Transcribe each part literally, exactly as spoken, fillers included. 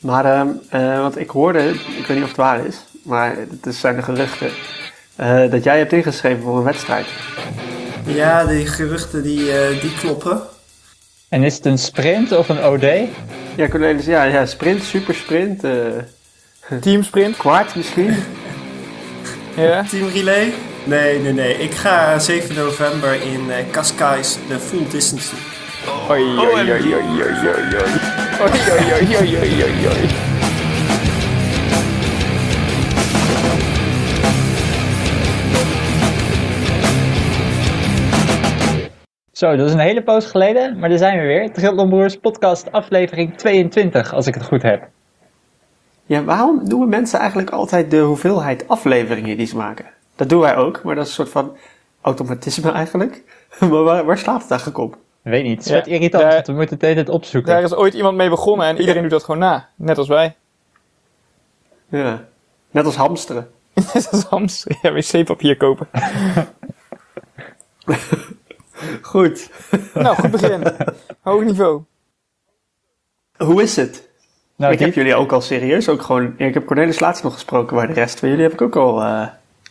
Maar uh, uh, want ik hoorde, ik weet niet of het waar is, maar het zijn de geruchten, uh, dat jij hebt ingeschreven voor een wedstrijd. Ja, die geruchten die, uh, die kloppen. En is het een sprint of een O D? Ja, Cornelis, ja, ja sprint, supersprint. Uh, Teamsprint? Kwart misschien? Ja. Team relay? Nee, nee, nee. Ik ga zeven november in uh, Cascais de full distance doen. Oei, oei, oei, oei, oei, oei, oei. Oei, oei, oei, oei, oei, oei, oei. Zo, dat is een hele poos geleden, maar daar zijn we weer. Triathlon Broers podcast aflevering tweeëntwintig, als ik het goed heb. Ja, waarom doen mensen eigenlijk altijd de hoeveelheid afleveringen die ze maken? Dat doen wij ook, maar dat is een soort van automatisme eigenlijk. Maar waar, waar slaat het eigenlijk op? Weet niet, het is Ja, wat irritant, daar- want we moeten het de hele tijd opzoeken. Daar is ooit iemand mee begonnen en iedereen doet dat gewoon na. Net als wij. Ja, net als hamsteren. Net als hamster. Ja, wc-papier kopen. Goed. Nou, goed begin. Hoog niveau. Hoe is het? Nou, ik dit- heb jullie ook al serieus, ook gewoon, ik heb Cornelis laatst nog gesproken, maar de rest van jullie heb ik ook al... Uh,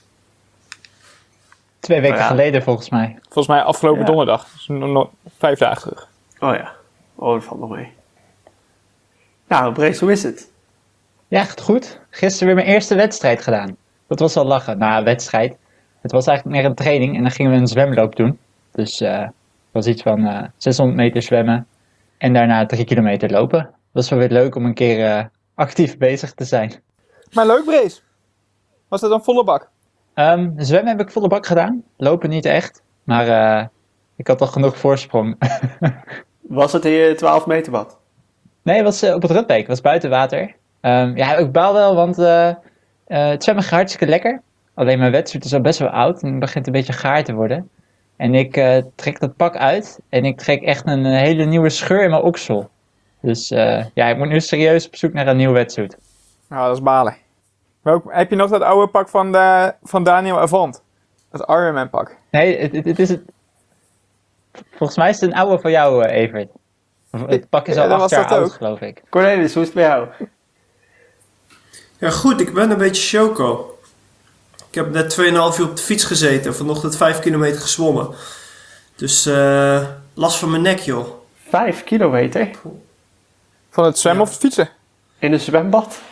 Twee weken Ja. geleden volgens mij. Volgens mij afgelopen Ja. donderdag. Dus nog, nog vijf dagen terug. oh ja, oh dat valt nog mee. Nou, Brees, hoe is het? Ja, echt goed. Gisteren weer mijn eerste wedstrijd gedaan. Dat was al lachen. Nou, wedstrijd. Het was eigenlijk meer een training en dan gingen we een zwemloop doen. Dus eh, het was iets van eh, zeshonderd meter zwemmen en daarna drie kilometer lopen. Dat was wel weer leuk om een keer eh, actief bezig te zijn. Maar leuk, Brees. Was dat een volle bak? Ehm, zwemmen heb ik volle bak gedaan. Lopen niet echt. Maar eh, ik had al genoeg voorsprong. Was het in je twaalf meter bad? Nee, het was eh, op het Rutbeek. Het was buiten water. Ehm, ja, ik baal wel, want eh, eh, het zwemmen gaat hartstikke lekker. Alleen mijn wetsuit is al best wel oud en het begint een beetje gaar te worden. En ik eh, trek dat pak uit en ik trek echt een eh, hele nieuwe scheur in mijn oksel. Dus eh, ja, ik moet nu serieus op zoek naar een nieuw wetsuit. Nou, dat is balen. Welk, heb je nog dat oude pak van, de, van Daniel Avant? Dat Ironman pak. Nee, het, het, het is het... Volgens mij is het een oude van jou, eh, Evert. Of Het pak is Ja, al dan acht was jaar dat oud, ook. geloof ik. Cornelis, hoe is het bij jou? Ja, goed. Ik ben een beetje choco. Ik heb net twee komma vijf uur op de fiets gezeten. Vanochtend vijf kilometer gezwommen. Dus eh last van mijn nek, joh. Vijf kilometer Van het zwemmen Ja. of het fietsen? in een zwembad?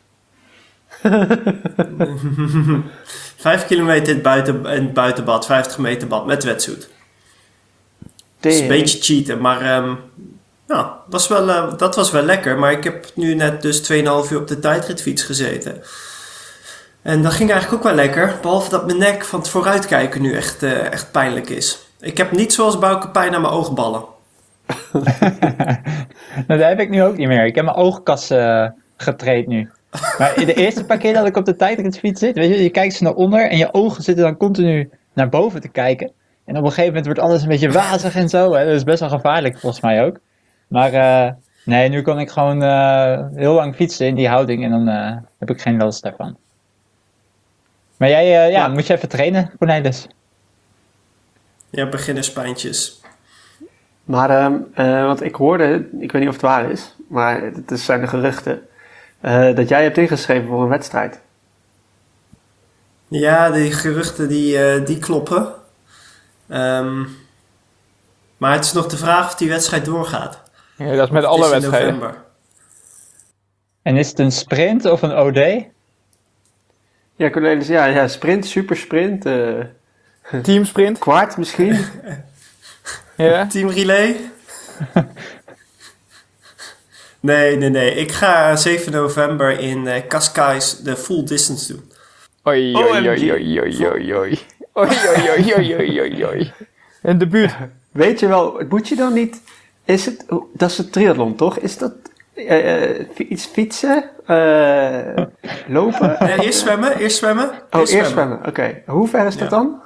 Vijf kilometer in het, buiten, in het buitenbad. vijftig meter bad met wetsuit. Dat is een Tering. beetje cheaten, maar ehm nou, was wel, eh, dat was wel lekker. Maar ik heb nu net dus twee komma vijf uur op de tijdritfiets gezeten. En dat ging eigenlijk ook wel lekker. Behalve dat mijn nek van het vooruitkijken nu echt, eh, echt pijnlijk is. Ik heb niet zoals Bouke pijn aan mijn oogballen. Nou, dat heb ik nu ook niet meer. Ik heb mijn oogkas eh, getraind nu. Maar de eerste paar keer dat ik op de tijdritfiets zit, weet je, je kijkt ze naar onder en je ogen zitten dan continu naar boven te kijken. En op een gegeven moment wordt alles een beetje wazig en zo. Hè? Dat is best wel gevaarlijk volgens mij ook. Maar eh, nee, nu kan ik gewoon eh, heel lang fietsen in die houding en dan eh, heb ik geen last daarvan. Maar jij, eh, ja, Ja. moet je even trainen, Cornelis? Ja, beginnerspijntjes. Maar, ehm, eh, want ik hoorde, ik weet niet of het waar is, maar het zijn de geruchten, eh, dat jij hebt ingeschreven voor een wedstrijd. Ja, die geruchten die, eh, die kloppen. Ehm, maar het is nog de vraag of die wedstrijd doorgaat. Ja, dat is met Het alle is in wedstrijden. november. En is het een sprint of een O D? Ja, Cornelis, ja, ja sprint, supersprint, eh Teamsprint. kwart misschien. Ja. Team relay? nee, nee, nee. Ik ga zeven november in eh Cascais de full distance doen. Oei, O oei, M G. oei, oei, oei, oei, oei. Oei, oei, oei, oei, oei, oei, oei. Een debuut. Weet je wel, moet je dan niet, is het, dat is het triathlon toch? Is dat eh, eh, fi- iets fietsen, eh, lopen? Nee, eerst zwemmen, eerst zwemmen. Oh, eerst zwemmen, oké. Hoe ver is dat Ja. dan?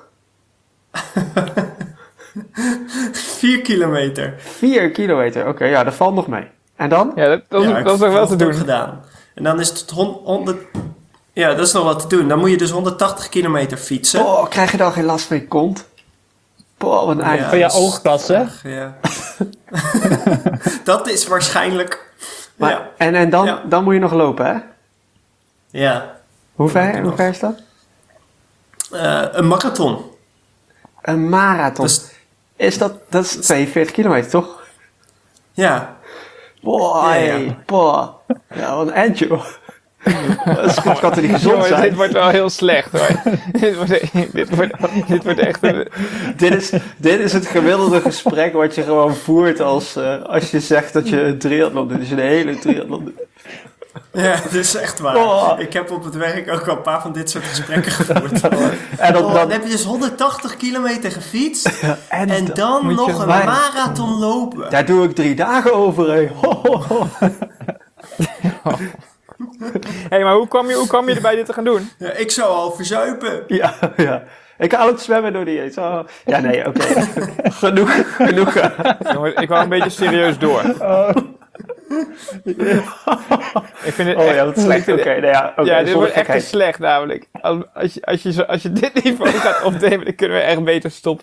Vier kilometer. Vier kilometer, oké, ja, dat valt nog mee. En dan? Ja, dat, dat, is- Ja, ik dat is nog wel heb te het ook doen. gedaan. En dan is het hon- honderd... Ja, dat is nog wat te doen. Dan moet je dus honderdtachtig kilometer fietsen. Oh, krijg je dan geen last van je kont? Oh, wat een eind. Ja. Van je dat is- oogkassen? Ach, ja. Dat is waarschijnlijk Maar, Ja. En, en dan, Ja. dan moet je nog lopen, hè? Ja. Hoe Moet ver, ik hoe nog. ver is dat? Uh, een marathon. Een marathon. Dus, Is dat, dat is tweeënveertig kilometer, toch? ja. Boah, Ja, ja. hey, boah. Ja, wat een eind, joh. Dat kan toch niet gezond Jongens, zijn? dit wordt wel heel slecht hoor. dit, wordt, dit, wordt, dit wordt echt een... Dit is, dit is het gemiddelde gesprek wat je gewoon voert als, uh, als je zegt dat je een triathlon doet. Dus je een hele triathlon doet. Ja, dat is echt waar. Oh. Ik heb op het werk ook al een paar van dit soort gesprekken gevoerd. En dan, Oh, dan, dan heb je dus honderdtachtig kilometer gefietst en en dan- dan moet je nog een maar- marathon lopen. daar doe ik drie dagen over, hé. Ho, ho, ho. Hé, hey, maar hoe kwam, je, hoe kwam je erbij dit te gaan doen? Ja, ik zou al verzuipen. Ja, ja. Ik haal het zwemmen door die eens. Oh. Ja, nee, oké. Genoeg, genoeg. Jongens, ik wou een beetje serieus door. Ik vind het Oh echt... ja, dat is slecht. ik Oké, vind het- nou ja, oké. ja, dit zonder wordt echt te gekheid. slecht namelijk. Als, als, je, als, je, zo- als je dit niveau gaat opnemen, dan kunnen we echt beter stoppen.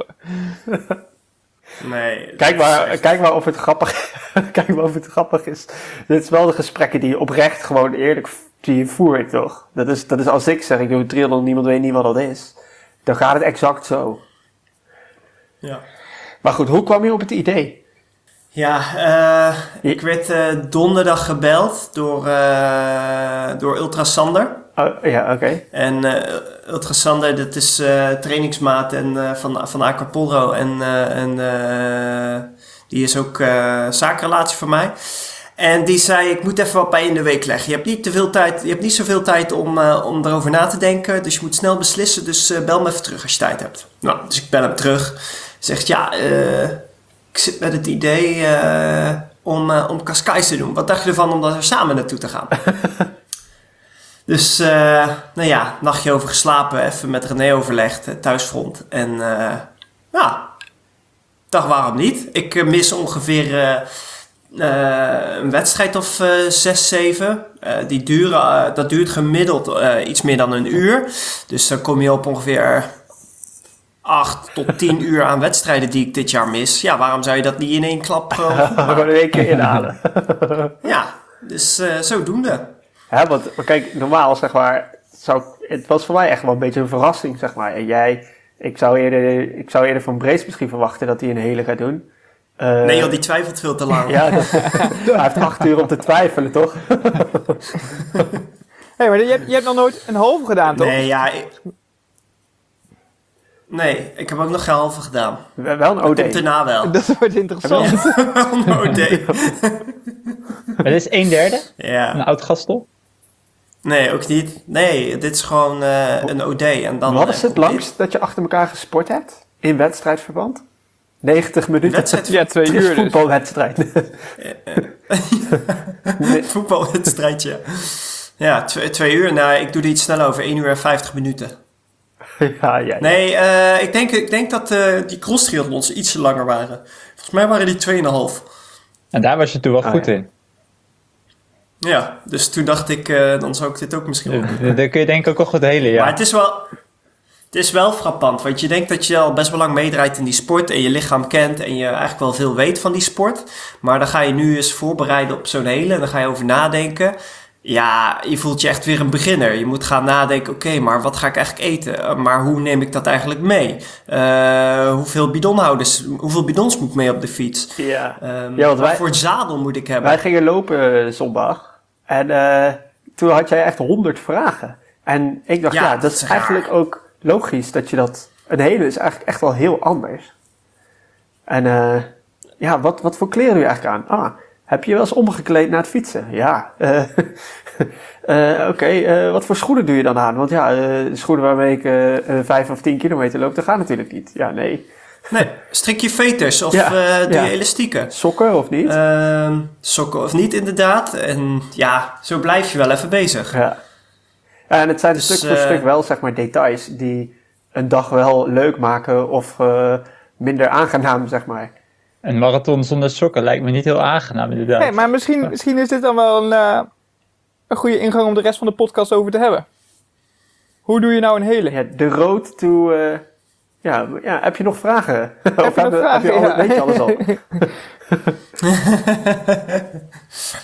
Nee. Kijk dat is maar, echt- kijk maar of het grappig, kijk maar of het grappig is. Dit is wel de gesprekken die je oprecht gewoon eerlijk v- die je voert, toch? Dat is, dat is als ik zeg, ik doe een triathlon, niemand weet niet wat dat is. Dan gaat het exact zo. Ja. Maar goed, hoe kwam je op het idee? Ja, eh, ik werd eh, donderdag gebeld door, eh door Ultrasander. Oh, ja, oké. En eh Ultrasander, dat is eh, trainingsmaat en, eh, van, van Acapulco. En, eh, en eh, die is ook eh zakenrelatie voor mij. En die zei, ik moet even wat bij je in de week leggen. Je hebt niet te veel tijd, je hebt niet zoveel tijd om, uh, om erover na te denken. Dus je moet snel beslissen. Dus uh, bel me even terug als je tijd hebt. Nou, dus ik bel hem terug. Zegt, ja, uh, ik zit met het idee uh, om, uh, om Cascais te doen. Wat dacht je ervan om daar samen naartoe te gaan? Dus, uh, nou ja, nachtje over geslapen. Even met René overlegd, thuisfront. En uh, ja, dacht waarom niet? Ik uh, mis ongeveer... Uh, Uh, een wedstrijd of uh, zes, zeven. Uh, die duren, uh, dat duurt gemiddeld uh, iets meer dan een uur. Dus dan kom je op ongeveer acht tot tien uur aan wedstrijden die ik dit jaar mis. Ja, waarom zou je dat niet in één klap uh, goed maken? Gewoon in één keer inhalen. Ja, dus uh, zodoende. Hè, want maar kijk, normaal zeg maar, zou, het was voor mij echt wel een beetje een verrassing, zeg maar. En jij, ik zou eerder, ik zou eerder van Brace misschien verwachten dat hij een hele gaat doen. Uh, Nee joh, die twijfelt veel te lang. Ja, dat, hij heeft acht uur om te twijfelen, toch? Hé, hey, maar je hebt, je hebt nog nooit een halve gedaan, toch? Nee, ja... Ik... Nee, ik heb ook nog geen halve gedaan. Wel een O D. Komt daarna wel. Dat wordt interessant. Een O D. Maar dit is een derde? Ja. Een oud gastel? Nee, ook niet. Nee, dit is gewoon uh, een O D. En dan, Wat uh, is het komt langst dat je achter elkaar gesport hebt? In wedstrijdverband? negentig minuten. Wedstrijd- Ja, twee Het is uur dus. voetbalwedstrijd. dit. Voetbalwedstrijdje. Ja, twee, twee uur. Nou, ik doe er iets sneller over. één uur en vijftig minuten. ja, ja, ja. Nee, uh, ik, denk, ik denk dat uh, die cross triathlons iets langer waren. Volgens mij waren die twee en een half. En daar was je toen wel Oh, goed ja. in. Ja, dus toen dacht ik, uh, dan zou ik dit ook misschien wel. Daar kun je denk ik ook wel goed helen, ja. Maar het is wel... Het is wel frappant, want je denkt dat je al best wel lang meedraait in die sport en je lichaam kent en je eigenlijk wel veel weet van die sport. Maar dan ga je nu eens voorbereiden op zo'n hele en dan ga je over nadenken. Ja, je voelt je echt weer een beginner. Je moet gaan nadenken, oké, okay, maar wat ga ik eigenlijk eten? Maar hoe neem ik dat eigenlijk mee? Uh, hoeveel bidonhouders, hoeveel bidons moet ik mee op de fiets? Ja. Um, Ja, want wat wij- voor zadel moet ik hebben? Wij gingen lopen uh, zondag. En uh, toen had jij echt honderd vragen. En ik dacht, Ja, ja, dat dat is is raar. eigenlijk ook logisch dat je dat... Een hele is eigenlijk echt wel heel anders. En uh, ja, wat, wat voor kleren doe je eigenlijk aan? Ah, heb je je wel eens omgekleed naar het fietsen? Ja. Uh, uh, Oké, okay, uh, wat voor schoenen doe je dan aan? Want ja, uh, de schoenen waarmee ik uh, uh, vijf of tien kilometer loop, dat gaat natuurlijk niet. Ja, nee. Nee, strik je veters of Ja, uh, doe ja. je elastieken? Sokken of niet? Uh, sokken of niet, inderdaad. En ja, zo blijf je wel even bezig. Ja. En het zijn Dus, stuk voor uh, stuk wel, zeg maar, details die een dag wel leuk maken of uh, minder aangenaam, zeg maar. Een marathon zonder sokken lijkt me niet heel aangenaam, inderdaad. Nee, maar misschien, misschien is dit dan wel een, uh, een goede ingang om de rest van de podcast over te hebben. Hoe doe je nou een hele? Ja, de road to... Uh, ja, ja, heb je nog vragen? Heb of je nog heb, vragen? heb je al, Ja. weet je alles al?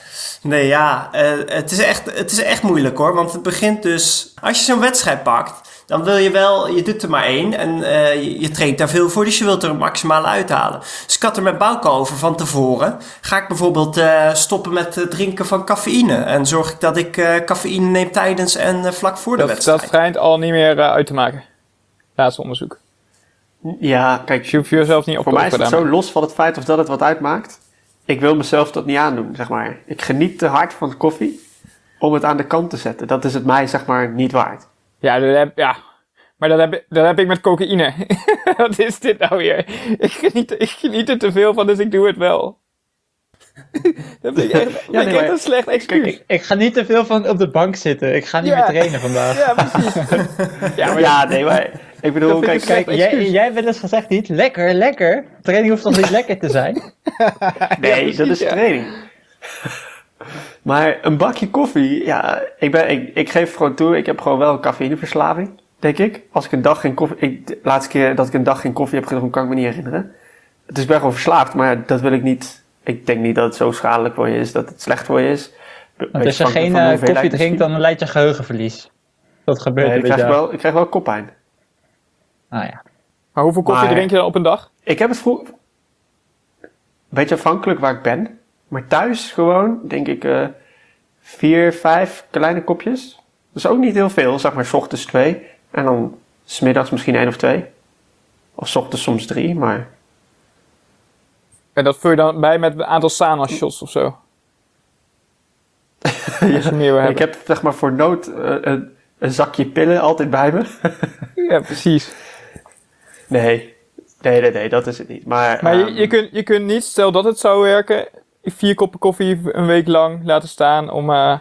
Nee, ja, uh, het, is echt, het is echt moeilijk hoor. Want het begint dus... Als je zo'n wedstrijd pakt, dan wil je wel... Je doet er maar één en uh, je, je traint daar veel voor. Dus je wilt er een maximale uithalen. Dus ik had er met Bouke over van tevoren. Ga ik bijvoorbeeld uh, stoppen met het drinken van cafeïne. En zorg ik dat ik uh, cafeïne neem tijdens en uh, vlak voor de Dat, wedstrijd. dat schijnt al niet meer uh, uit te maken. Laatste onderzoek. Ja, kijk, Dus je hoeft jezelf niet op te voor mij is het offeren zo los van het feit of dat het wat uitmaakt. Ik wil mezelf dat niet aandoen, zeg maar. Ik geniet te hard van de koffie om het aan de kant te zetten. Dat is het mij, zeg maar, niet waard. Ja, dat heb, ja. Maar dat heb, dat heb ik met cocaïne. Wat is dit nou weer? Ik geniet, ik geniet er te veel van, dus ik doe het wel. Dat vind ik echt, Ja, nee, ik echt maar- een slecht excuus. Ik, ik ga niet te veel van op de bank zitten. Ik ga niet Ja. meer trainen vandaag. Ja, precies. Ja, maar Ja, nee, maar ik bedoel, Dat vind kijk, ik kijk, Jij, jij hebt wel eens gezegd niet, lekker, lekker. Training hoeft toch niet lekker te zijn? nee, precies, dat is ja. training. Maar een bakje koffie, ja, ik, ben, ik, ik geef gewoon toe, ik heb gewoon wel een cafeïneverslaving, denk ik. Als ik een dag geen koffie, ik, de laatste keer dat ik een dag geen koffie heb gedronken, kan ik me niet herinneren. Dus ik ben gewoon verslaafd, maar dat wil ik niet, ik denk niet dat het zo schadelijk voor je is, dat het slecht voor je is. Be- Want als je beetje geen afhankelijk van de eh, hoeveelheid koffie drinkt, misschien. dan leid je geheugenverlies. Dat gebeurt Nee, er ik, met krijg jou. wel, ik krijg wel koppijn. Ah ja. Maar hoeveel koffie Maar- drink je dan op een dag? Ik heb het vroeg... Beetje afhankelijk waar ik ben. Maar thuis gewoon, denk ik, eh, vier, vijf kleine kopjes. Dus ook niet heel veel, zeg maar, 's ochtends twee. En dan 's middags misschien één of twee. Of 's ochtends soms drie, maar... En dat vul je dan bij met een aantal Sana shots of zo. Als je meer wil Ik hebben. heb, zeg maar, voor nood eh, een, een zakje pillen altijd bij me. Ja, precies. nee. Nee, nee, nee, dat is het niet. Maar, Maar je, ehm, je, kunt, je kunt niet, stel dat het zou werken, vier koppen koffie een week lang laten staan om, uh,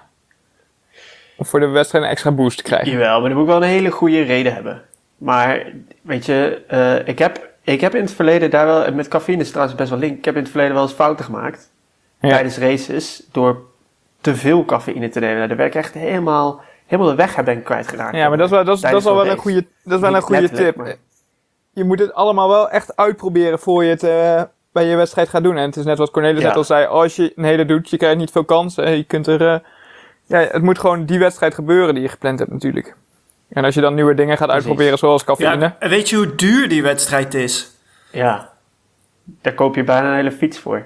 om voor de wedstrijd een extra boost te krijgen. Jawel, maar dan moet ik wel een hele goede reden hebben. Maar, weet je, uh, ik, heb, ik heb in het verleden daar wel... Met cafeïne is het trouwens best wel link. Ik heb in het verleden wel eens fouten gemaakt. Ja. Tijdens races. Door te veel cafeïne te nemen. Nou, daar ben ik echt helemaal... Helemaal de weg ben ik kwijtgeraakt. Ja, maar dat is wel, dat is, dat is Tijdens wel, wel zo'n een race. goede, dat is wel Niet een goede letterlijk, tip. maar- Je moet het allemaal wel echt uitproberen voor je het uh, bij je wedstrijd gaat doen. En het is net wat Cornelis Ja. net al zei, als je een hele doet, je krijgt niet veel kansen. Je kunt er, uh, ja, het moet gewoon die wedstrijd gebeuren die je gepland hebt natuurlijk. En als je dan nieuwe dingen gaat Precies. uitproberen, zoals cafeïne. Ja, en weet je hoe duur die wedstrijd is? Ja. Daar koop je bijna een hele fiets voor.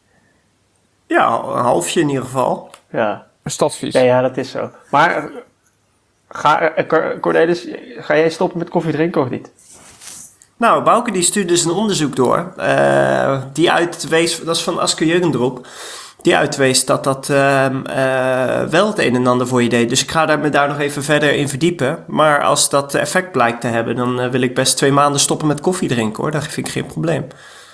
Ja, een halfje in ieder geval. Ja. Een stadsfiets. Ja, ja, dat is zo. Maar... uh, Ga, uh, Cor- Cornelis, ga jij stoppen met koffie drinken of niet? Nou, Bouke die stuurde dus een onderzoek door. Uh, die uitwees, dat is van Asker Jurgendrop. Die uitwees dat dat uh, uh, wel het een en ander voor je deed. Dus ik ga daar, me daar nog even verder in verdiepen. Maar als dat effect blijkt te hebben, dan uh, wil ik best twee maanden stoppen met koffie drinken hoor. Dat vind ik geen probleem.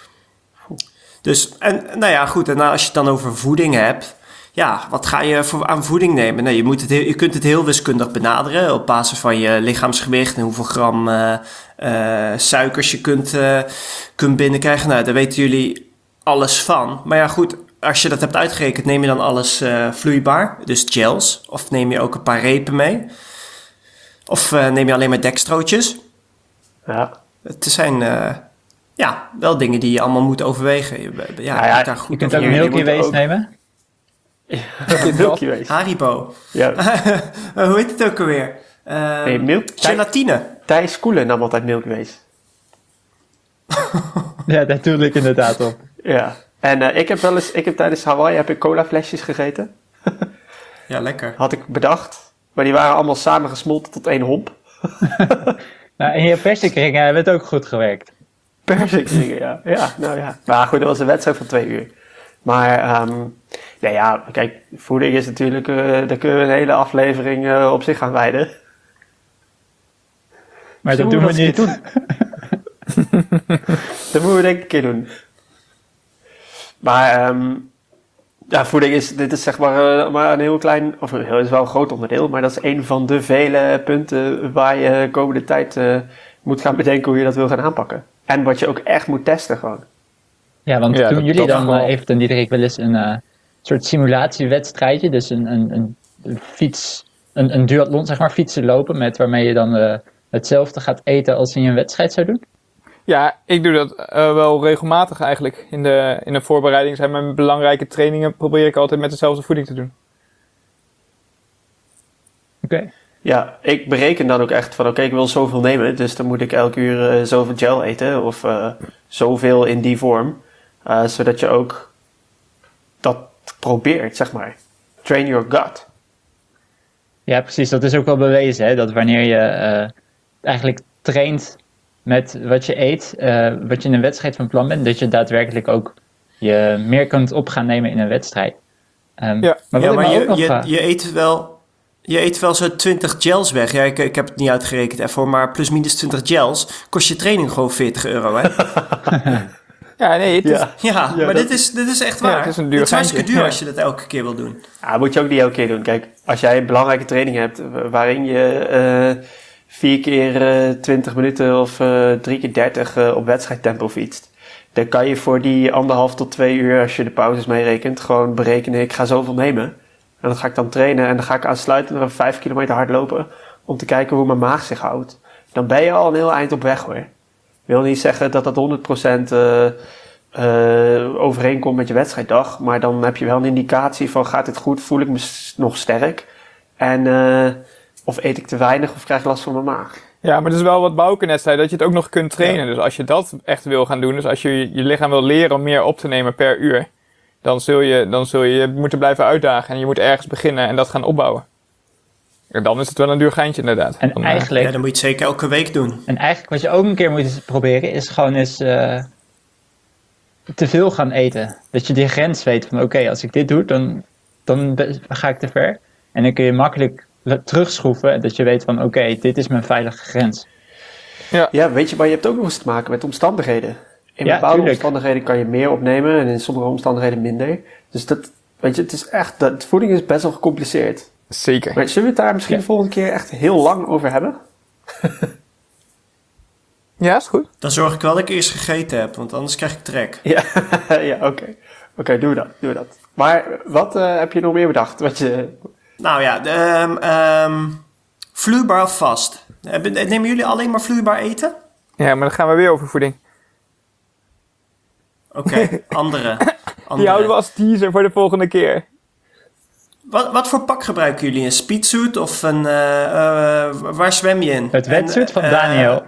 Dus, en nou ja, goed. En nou, als je het dan over voeding hebt. Ja, wat ga je voor, aan voeding nemen? Nou, je, moet het heel, je kunt het heel wiskundig benaderen op basis van je lichaamsgewicht en hoeveel gram uh, uh, suikers je kunt, uh, kunt binnenkrijgen. Nou, daar weten jullie alles van. Maar ja, goed, als je dat hebt uitgerekend, neem je dan alles uh, vloeibaar, dus gels, of neem je ook een paar repen mee? Of uh, neem je alleen maar dekstrootjes? Ja. Het zijn uh, ja, wel dingen die je allemaal moet overwegen. Ja, Ja, ja, moet daar goed Je kunt over ook Hier, die Milky moeten Ways ook- nemen. Milky Ways. Haribo. Ja. Uh, hoe heet het ook alweer? Uh, Nee, milk, gelatine. Thijs Koelen nam altijd Milky Ways. Ja, daar doe ik inderdaad op. Ja. En uh, ik heb wel eens, ik heb tijdens Hawaii heb ik cola flesjes gegeten. Ja, lekker. Had ik bedacht. Maar die waren allemaal samen gesmolten tot één homp. Nou, in je persikringen hebben het ook goed gewerkt. Persikringen, ja. Ja, nou ja. Maar goed, dat was een wedstrijd van twee uur. Maar, um, nou ja, kijk, voeding is natuurlijk, uh, daar kunnen we een hele aflevering uh, op zich gaan wijden. Maar dat Zullen doen we dat eens niet. een keer doen? Dat moeten we denk ik een keer doen. Maar, um, ja, voeding is, dit is zeg maar, uh, maar een heel klein, of het is wel een groot onderdeel, maar dat is een van de vele punten waar je de komende tijd uh, moet gaan bedenken hoe je dat wil gaan aanpakken. En wat je ook echt moet testen gewoon. Ja, want Ja, doen dat- jullie dat dan, wel. uh, heeft dan Diederik wel eens een uh, soort simulatiewedstrijdje, dus een, een, een, een fiets, een, een duathlon zeg maar, fietsen lopen, met waarmee je dan uh, hetzelfde gaat eten als in je een wedstrijd zou doen? Ja, ik doe dat uh, wel regelmatig eigenlijk. In de, in de voorbereiding zijn mijn belangrijke trainingen probeer ik altijd met dezelfde voeding te doen. Oké. Okay. Ja, ik bereken dan ook echt van oké, okay, ik wil zoveel nemen, dus dan moet ik elke uur uh, zoveel gel eten of uh, zoveel in die vorm. Uh, zodat je ook dat probeert, zeg maar. Train your gut. Ja, precies. Dat is ook wel bewezen, hè? Dat wanneer je uh, eigenlijk traint met wat je eet, uh, wat je in een wedstrijd van plan bent, dat je daadwerkelijk ook je meer kunt op gaan nemen in een wedstrijd. Um, ja, maar, ja, maar je, nog, je, uh, je eet wel... Je eet wel zo'n twintig gels weg. Ja, ik, ik heb het niet uitgerekend ervoor, maar plus minus twintig gels kost je training gewoon veertig euro, hè? ja, nee, het is... Ja, ja, ja maar dat... dit, is, dit is echt waar. Ja, het is een duur het is hartstikke duur ja. als je dat elke keer wil doen. Ja, dat moet je ook niet elke keer doen. Kijk, als jij een belangrijke training hebt waarin je uh, vier keer uh, twintig minuten of uh, drie keer dertig uh, op wedstrijdtempo fietst, dan kan je voor die anderhalf tot twee uur, als je de pauzes meerekent, gewoon berekenen, ik ga zoveel nemen. En dan ga ik dan trainen en dan ga ik aansluitend nog vijf kilometer hard lopen om te kijken hoe mijn maag zich houdt. Dan ben je al een heel eind op weg, hoor. Ik wil niet zeggen dat dat honderd procent uh, uh, overeenkomt met je wedstrijddag, maar dan heb je wel een indicatie van gaat dit goed, voel ik me nog sterk en uh, of eet ik te weinig of krijg ik last van mijn maag. Ja, maar het is wel wat Bouke net zei, dat je het ook nog kunt trainen. Ja. Dus als je dat echt wil gaan doen, dus als je je lichaam wil leren om meer op te nemen per uur, dan zul je dan zul je moeten blijven uitdagen en je moet ergens beginnen en dat gaan opbouwen. En dan is het wel een duur geintje inderdaad. En dan, eigenlijk, ja, dan moet je het zeker elke week doen. En eigenlijk wat je ook een keer moet proberen is gewoon eens uh, te veel gaan eten. Dat je die grens weet van oké, okay, als ik dit doe, dan, dan ga ik te ver. En dan kun je makkelijk terugschroeven dat je weet van oké, okay, dit is mijn veilige grens. Ja. ja, weet je, maar je hebt ook nog eens te maken met omstandigheden. In ja, bepaalde tuurlijk. omstandigheden kan je meer opnemen en in sommige omstandigheden minder. Dus dat, weet je, het is echt, dat voeding is best wel gecompliceerd. Zeker. Maar zullen we het daar misschien ja. de volgende keer echt heel lang over hebben? Ja, is goed. Dan zorg ik wel dat ik eerst gegeten heb, want anders krijg ik trek. Ja, ja oké. Oké, okay, doen we dat, doen we dat. Maar wat uh, heb je nog meer bedacht? Wat je... Nou ja, de, um, um, vloeibaar of vast. Nemen jullie alleen maar vloeibaar eten? Ja, maar dan gaan we weer over voeding. Oké, okay, andere, andere. Die houden we als teaser voor de volgende keer. Wat, wat voor pak gebruiken jullie? Een speedsuit of een... Uh, uh, waar zwem je in? Het wetsuit van uh, Daniel.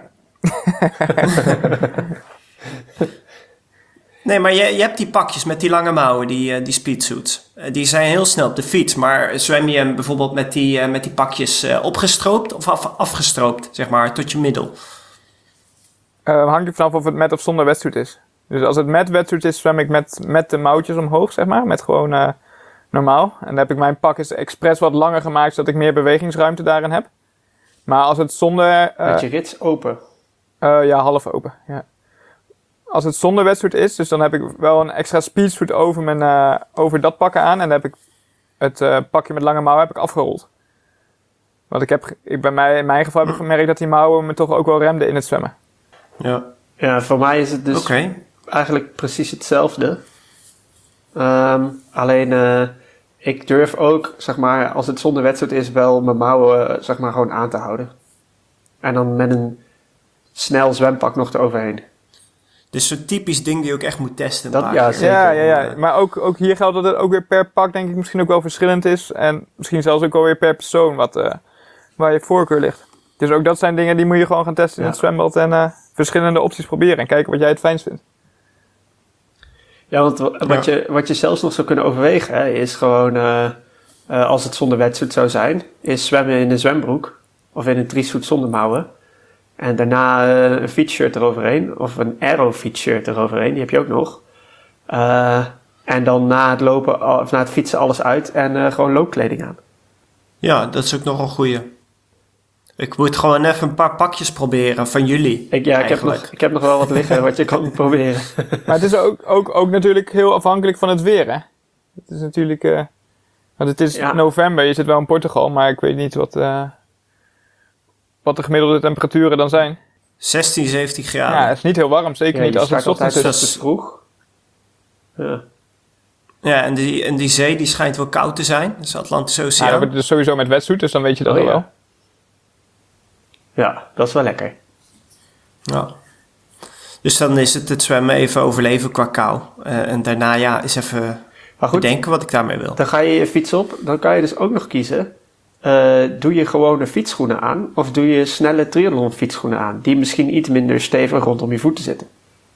Nee, maar je, je hebt die pakjes met die lange mouwen, die, uh, die speedsuits. Uh, die zijn heel snel op de fiets. Maar zwem je bijvoorbeeld met die, uh, met die pakjes uh, opgestroopt of af, afgestroopt, zeg maar, tot je middel? Uh, hangt er vanaf of het met of zonder wetsuit is. Dus als het met wetsuit is, zwem ik met, met de mouwtjes omhoog, zeg maar. Met gewoon uh, normaal. En dan heb ik mijn pak is expres wat langer gemaakt, zodat ik meer bewegingsruimte daarin heb. Maar als het zonder... Uh, met je rits open? Uh, ja, half open, ja. Als het zonder wetsuit is, dus dan heb ik wel een extra speedsuit over, mijn, uh, over dat pakken aan. En dan heb ik het uh, pakje met lange mouwen heb ik afgerold. Want ik heb, ik, bij mij, in mijn geval heb ik gemerkt dat die mouwen me toch ook wel remden in het zwemmen. Ja, ja voor mij is het dus okay. eigenlijk precies hetzelfde. Um, alleen, uh, ik durf ook, zeg maar, als het zonder wetsuit is, wel mijn mouwen, uh, zeg maar, gewoon aan te houden. En dan met een snel zwempak nog eroverheen. Dus zo'n typisch ding die je ook echt moet testen. Dat, ja, zeker. Ja, ja, ja. Maar ook, ook hier geldt dat het ook weer per pak denk ik misschien ook wel verschillend is. En misschien zelfs ook wel weer per persoon wat, uh, waar je voorkeur ligt. Dus ook dat zijn dingen die moet je gewoon gaan testen in ja. het zwembad. En uh, verschillende opties proberen. En kijken wat jij het fijnst vindt. Ja, want wat, ja. Je, wat je zelfs nog zou kunnen overwegen hè, is gewoon... Uh, uh, als het zonder wetsuit zou zijn... is zwemmen in een zwembroek. Of in een trisuit zonder mouwen. En daarna uh, een fietsshirt eroverheen. Of een aero fietsshirt eroverheen. Die heb je ook nog. Uh, en dan na het lopen, of na het fietsen alles uit. En uh, gewoon loopkleding aan. Ja, dat is ook nog een goeie. Ik moet gewoon even een paar pakjes proberen van jullie. Ik, ja, ik heb, nog, ik heb nog wel wat liggen wat je kan proberen. Maar het is ook, ook, ook natuurlijk heel afhankelijk van het weer, hè? Het is natuurlijk... Uh, want het is ja. november, je zit wel in Portugal. Maar ik weet niet wat... Uh, wat de gemiddelde temperaturen dan zijn. zestien, zeventien graden. Ja, het is niet heel warm. Zeker ja, niet als het ochtends is. Dat is vroeg. Ja, ja en, die, en die zee die schijnt wel koud te zijn. Dat is de Atlantische Oceaan. Ja, dat wordt dus sowieso met wetsuit, dus dan weet je dat oh, ja. wel. Ja, dat is wel lekker. Ja. Dus dan is het het zwemmen even overleven qua kou. Uh, en daarna ja, eens even Maar goed, bedenken wat ik daarmee wil. dan ga je je fiets op. Dan kan je dus ook nog kiezen. Uh, doe je gewone fietsschoenen aan? Of doe je snelle triathlon fietsschoenen aan? Die misschien iets minder stevig rondom je voeten zitten.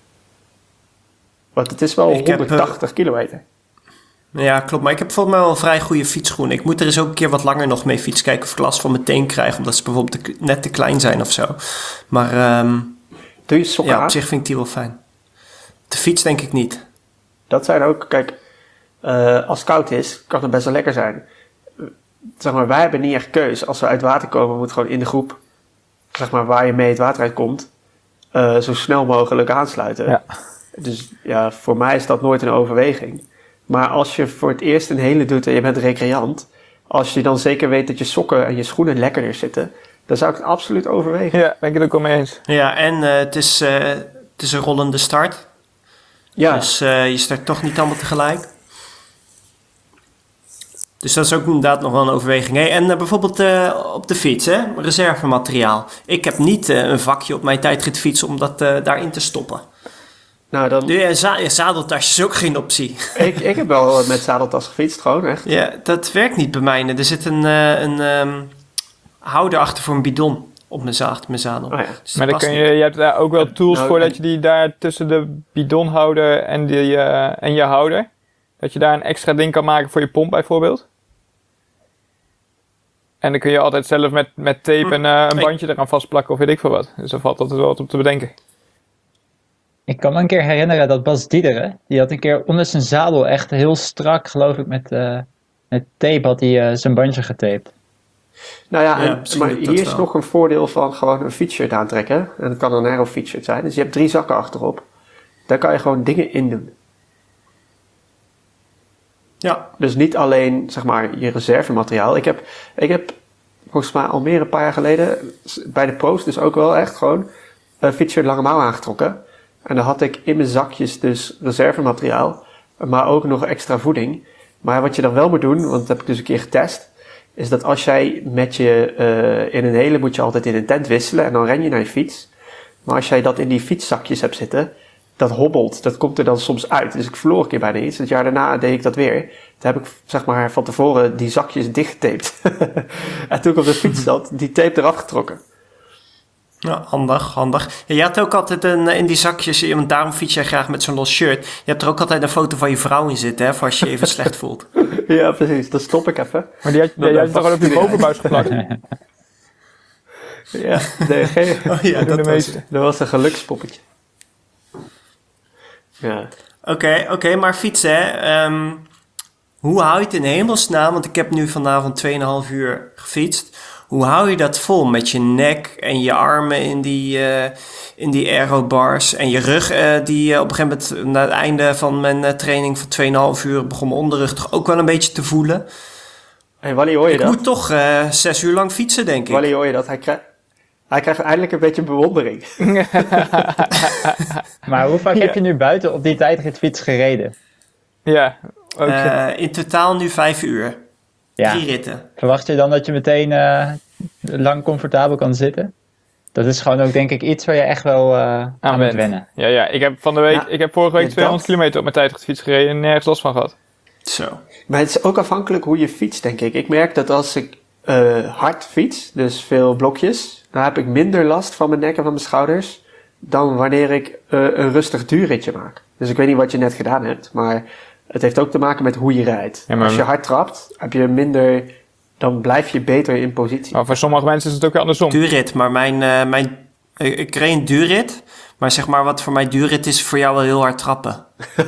Want het is wel Ik heb, honderdtachtig kilometer. Ja, klopt. Maar ik heb volgens mij wel een vrij goede fietsschoenen. Ik moet er eens ook een keer wat langer nog mee fietsen. Kijken of ik last van mijn teen krijg. Omdat ze bijvoorbeeld te, net te klein zijn of zo. Maar um, doe je sokken ja, aan? op zich vind ik die wel fijn. De fiets denk ik niet. Dat zijn ook, kijk, uh, als het koud is, kan het best wel lekker zijn. Uh, zeg maar, wij hebben niet echt keus. Als we uit water komen, we moeten gewoon in de groep, zeg maar, waar je mee het water uitkomt, uh, zo snel mogelijk aansluiten. Ja. Dus ja, voor mij is dat nooit een overweging. Maar als je voor het eerst een hele doet en je bent recreant, als je dan zeker weet dat je sokken en je schoenen lekkerder zitten, dan zou ik het absoluut overwegen. Ja, ben ik het ook wel mee eens. Ja, en uh, het, is, uh, het is een rollende start. Ja. Dus uh, je start toch niet allemaal tegelijk. Dus dat is ook inderdaad nog wel een overweging. Hey, en uh, bijvoorbeeld uh, op de fiets, hè? Reservemateriaal. Ik heb niet uh, een vakje op mijn tijdritfiets om dat uh, daarin te stoppen. Nou, dan... De za- zadeltasje is ook geen optie. ik, ik heb wel met zadeltas gefietst, gewoon echt. Ja, dat werkt niet bij mij. Er zit een, uh, een um, houder achter voor een bidon op mijn, za- mijn zadel. Oh ja. Dus Maar dan past kun je, niet. je hebt daar ook wel tools Nou, voor en- dat je die daar tussen de bidonhouder en, die, uh, en je houder, dat je daar een extra ding kan maken voor je pomp bijvoorbeeld. En dan kun je altijd zelf met, met tape en uh, een Ik- bandje eraan vastplakken of weet ik veel wat. Dus daar valt altijd wel wat op te bedenken. Ik kan me een keer herinneren dat Bas Diederen, die had een keer onder zijn zadel echt heel strak, geloof ik, met, uh, met tape had hij uh, zijn bandje getaped. Nou ja, Ja, en, misschien maar lukt hier dat is wel. nog een voordeel van gewoon een fietsshirt aantrekken. En dat kan een aero fietsshirt zijn. Dus je hebt drie zakken achterop. Daar kan je gewoon dingen in doen. Ja, Dus niet alleen, zeg maar, je reservemateriaal. Ik heb, ik heb volgens mij al meer een paar jaar geleden bij de Post dus ook wel echt gewoon een fietsshirt lange mouw aangetrokken. En dan had ik in mijn zakjes dus reservemateriaal, maar ook nog extra voeding. Maar wat je dan wel moet doen, want dat heb ik dus een keer getest, is dat als jij met je, uh, in een hele moet je altijd in een tent wisselen en dan ren je naar je fiets. Maar als jij dat in die fietszakjes hebt zitten, dat hobbelt, dat komt er dan soms uit. Dus ik verloor een keer bijna iets. Het jaar daarna deed ik dat weer. Toen heb ik, zeg maar, van tevoren die zakjes dichtgetaped. En toen ik op de fiets zat, die tape eraf getrokken. ja, handig, handig. Ja, je had ook altijd een, in die zakjes, want daarom fiets jij graag met zo'n los shirt. Je hebt er ook altijd een foto van je vrouw in zitten, hè, voor als je je even slecht voelt. Ja, precies. Dan stop ik even. Maar die had, die, Dan die had je toch past gewoon op je die bovenbuis geplakt? Ja, nee, geen, Oh ja, Dat doen dat de was meeste. dat was een gelukspoppetje. Ja. Oké, okay, oké, okay, maar fietsen, hè. Um, hoe hou je het in hemelsnaam? Want ik heb nu vanavond twee en een half uur gefietst. Hoe hou je dat vol met je nek en je armen in die, uh, in die aerobars en je rug uh, die uh, op een gegeven moment na het einde van mijn uh, training van twee en een half uur begon mijn onderrug toch ook wel een beetje te voelen. Hey, Wally, hoor je Ik dat? moet toch uh, zes uur lang fietsen, denk ik. Wally, hoor je dat? Hij, krijgt, hij krijgt eindelijk een beetje bewondering. Maar hoe vaak Ja. heb je nu buiten op die tijdritfiets gereden? Ja, ook. Uh, in totaal nu vijf uur. Ja. Drie ritten. Verwacht je dan dat je meteen uh, lang comfortabel kan zitten? Dat is gewoon ook denk ik iets waar je echt wel uh, aan moet bent. wennen. Ja, ja, ik heb van de week, Ja, ik heb vorige week ja, tweehonderd dat. kilometer op mijn tijdritfiets gereden en nergens last van gehad. Zo. Maar het is ook afhankelijk hoe je fietst, denk ik. Ik merk dat als ik uh, hard fiets, dus veel blokjes, dan heb ik minder last van mijn nek en van mijn schouders dan wanneer ik uh, een rustig duurritje maak. Dus ik weet niet wat je net gedaan hebt, maar het heeft ook te maken met hoe je rijdt. Ja, maar- Als je hard trapt, heb je minder, dan blijf je beter in positie. Maar voor sommige mensen is het ook weer andersom. Duurrit, maar mijn, uh, mijn ik, ik reed een duurrit, maar zeg maar wat voor mij duurrit is, voor jou wel heel hard trappen.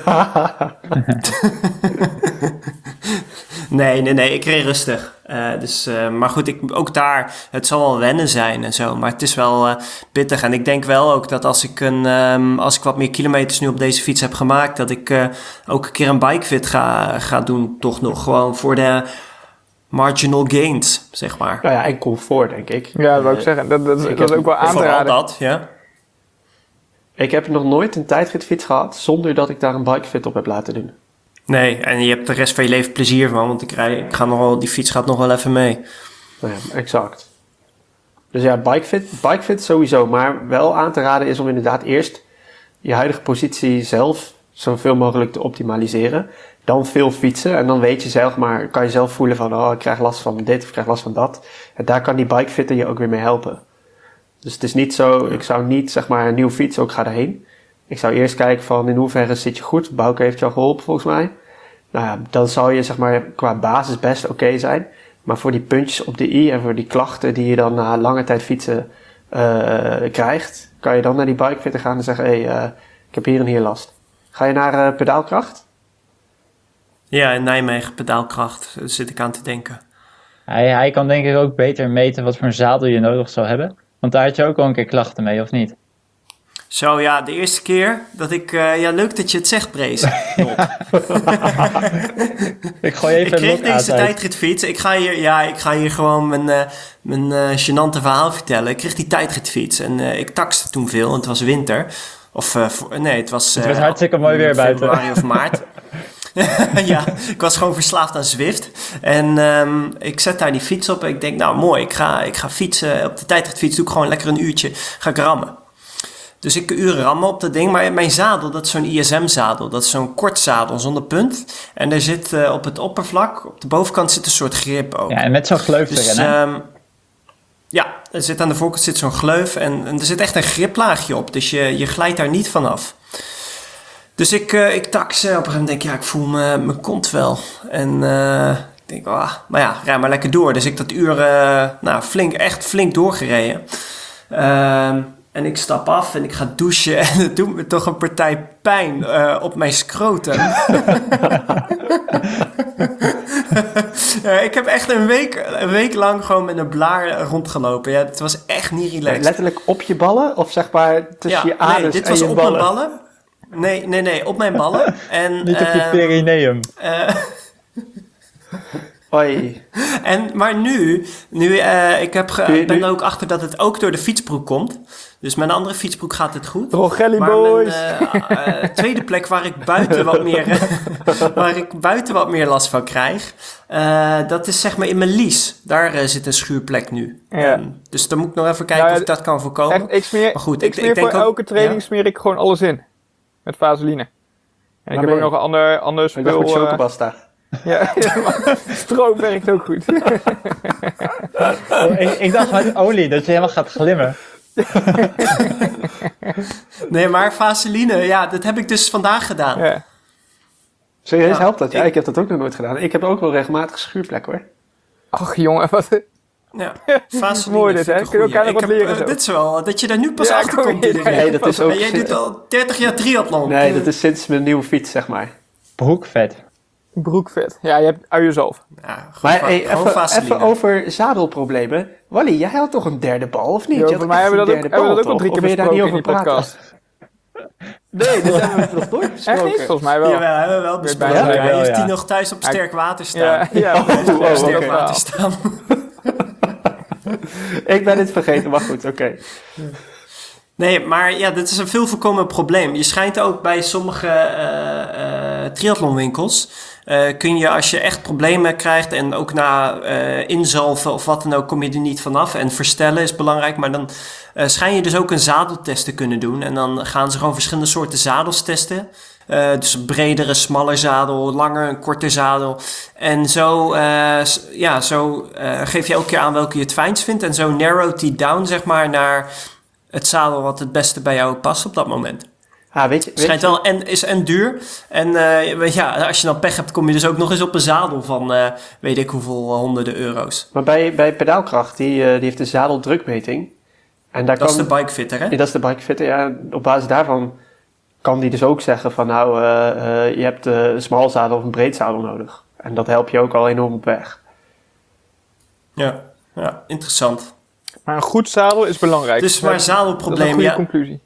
nee, nee, nee, ik reed rustig. Uh, dus, uh, maar goed, ik, ook daar, het zal wel wennen zijn en zo, maar het is wel uh, pittig. En ik denk wel ook dat als ik, een, um, als ik wat meer kilometers nu op deze fiets heb gemaakt, dat ik uh, ook een keer een bikefit ga, ga doen, toch nog gewoon voor de marginal gains, zeg maar. Nou ja, en comfort, denk ik. Ja, dat wil ik Uh, zeggen. Dat, dat, ik dat is heb- ook wel aan te Vooral raden. dat, ja. Ik heb nog nooit een tijdritfiets gehad zonder dat ik daar een bikefit op heb laten doen. Nee, en je hebt de rest van je leven plezier van, want ik rij, ik ga nog wel, die fiets gaat nog wel even mee. Nou ja, exact. Dus ja, bikefit, bikefit sowieso. Maar wel aan te raden is om inderdaad eerst je huidige positie zelf zoveel mogelijk te optimaliseren. Dan veel fietsen en dan weet je zelf maar, kan je zelf voelen van, oh, ik krijg last van dit of ik krijg last van dat. En daar kan die bikefitter je ook weer mee helpen. Dus het is niet zo, ik zou niet zeg maar een nieuwe fiets, ook ga erheen. Ik zou eerst kijken van in hoeverre zit je goed. Bouke heeft je al geholpen volgens mij. Nou ja, dan zal je zeg maar qua basis best oké okay zijn. Maar voor die puntjes op de i en voor die klachten die je dan na lange tijd fietsen uh, krijgt, kan je dan naar die bikefitter gaan en zeggen, hé, hey, uh, ik heb hier en hier last. Ga je naar uh, pedaalkracht? Ja, in Nijmegen, pedaalkracht, daar zit ik aan te denken. Hij, hij kan denk ik ook beter meten wat voor een zadel je nodig zou hebben. Want daar had je ook al een keer klachten mee, of niet? Zo ja, de eerste keer dat ik... Uh, ja, leuk dat je het zegt, Brees. ik gooi even ik kreeg een deze tijdritfiets. Ik ga hier, ja, ik ga hier gewoon mijn, uh, mijn uh, gênante verhaal vertellen. Ik kreeg die tijdritfiets en uh, ik taxte toen veel. En het was winter. Of uh, voor, nee, het was... Uh, het was hartstikke mooi weer buiten. Februari of maart. Ja, ik was gewoon verslaafd aan Zwift. En um, ik zet daar die fiets op en ik denk, nou mooi, ik ga, ik ga fietsen. Op de tijdritfiets doe ik gewoon lekker een uurtje. Ga ik rammen. Dus ik uren rammen op dat ding. Maar mijn zadel, dat is zo'n I S M-zadel. Dat is zo'n kort zadel zonder punt. En er zit uh, op het oppervlak, op de bovenkant zit een soort grip ook. Ja, en met zo'n gleuf dus, erin, hè? Um, ja, er zit aan de voorkant zit zo'n gleuf. En, en er zit echt een griplaagje op. Dus je, je glijdt daar niet vanaf. Dus ik, uh, ik tax, uh, op een gegeven moment denk ik, ja, ik voel me, mijn kont wel. En uh, ik denk, ah, maar ja, rij maar lekker door. Dus ik dat uur, uh, nou, flink, echt flink doorgereden. Uh, en ik stap af en ik ga douchen en het doet me toch een partij pijn uh, op mijn scrotum. uh, ik heb echt een week, een week lang gewoon met een blaar rondgelopen. Ja, het was echt niet relaxed. Letterlijk op je ballen of zeg maar tussen ja, je aders nee, dit en was je op ballen? mijn ballen. Nee, nee, nee, op mijn ballen. En, Niet op je uh, perineum. Uh, Hoi. En, maar nu, nu uh, ik heb ge, nu, ben nu? er ook achter dat het ook door de fietsbroek komt. Dus mijn andere fietsbroek gaat het goed. Rogelli maar boys! mijn uh, uh, tweede plek waar ik buiten wat meer, waar ik buiten wat meer last van krijg, uh, dat is zeg maar in mijn lies. Daar uh, zit een schuurplek nu. Ja. Um, dus dan moet ik nog even kijken Nou ja, of ik dat kan voorkomen. Echt, ik smeer, maar goed, ik ik, smeer ik denk voor ook, elke training ja? smeer ik gewoon alles in. Met vaseline. En ik heb Waarmee? ook nog een ander, ander Ik dacht spul. met uh, chocobasta. ja, stroop werkt ook goed. ik, ik dacht met olie, dat je helemaal gaat glimmen. Nee, maar vaseline, ja, dat heb ik dus vandaag gedaan. Ja. Serieus, Ja, helpt dat? Ja, ik- ik heb dat ook nog nooit gedaan. Ik heb ook wel regelmatig schuurplek hoor. Ach jongen, wat... Ja, vaseline. Mooi dit, vind hè? ik een Kun je elkaar goeie. nog wat Ik heb, leren uh, zo? Dit is wel, dat je daar nu pas Ja, achter kom komt. je- iedereen. Nee, dat is ook- En jij doet al dertig jaar triathlon. Nee, dat is sinds mijn nieuwe fiets, zeg maar. Broekvet. Broekvet. Ja, je hebt uienzalf. Ja, gewoon Maar va- hey, gewoon even, vaseline. even over zadelproblemen. Wally, jij had toch een derde bal, of niet? Jo, Je had voor mij echt hebben we een dat ook, derde hebben we dat ook al bal, drie toch? keer Of wil je daar besproken niet in die over praten? podcast. Nee, dit hebben we nog nooit Echt besproken. niet? Volgens mij wel. Jawel, hebben we wel besproken. bijna Hij wel, heeft ja. die nog thuis op sterk water staan. Ja, ja. Oh, oh, Op oh, sterk oké. water staan. Ik ben het vergeten, maar goed, oké. Nee, maar ja, dit is een veel voorkomend probleem. Je schijnt ook bij sommige uh, uh, triathlonwinkels... Uh, kun je, als je echt problemen krijgt... en ook na uh, inzalven of wat dan ook... kom je er niet vanaf. En verstellen is belangrijk. Maar dan uh, schijn je dus ook een zadeltest te kunnen doen. En dan gaan ze gewoon verschillende soorten zadels testen... Uh, dus een bredere, smaller zadel, langer, een korter zadel. En zo, uh, ja, zo uh, geef je elke keer aan welke je het fijnst vindt. En zo narrowt die down, zeg maar, naar het zadel wat het beste bij jou past op dat moment. Ah, weet je, Het weet schijnt je, wel en is en duur. En uh, ja, als je dan pech hebt, kom je dus ook nog eens op een zadel van uh, weet ik hoeveel uh, honderden euro's. maar bij, bij Pedaalkracht, die, uh, die heeft een zadeldrukmeting. En daar Dat kan, is de bikefitter, hè? Ja, dat is de bikefitter, ja. Op basis daarvan kan die dus ook zeggen van nou, uh, uh, je hebt uh, een smal zadel of een breed zadel nodig. En dat helpt je ook al enorm op weg. Ja, ja, interessant. Maar een goed zadel is belangrijk. Dus maar dat is een zadelprobleem, goede ja. conclusie.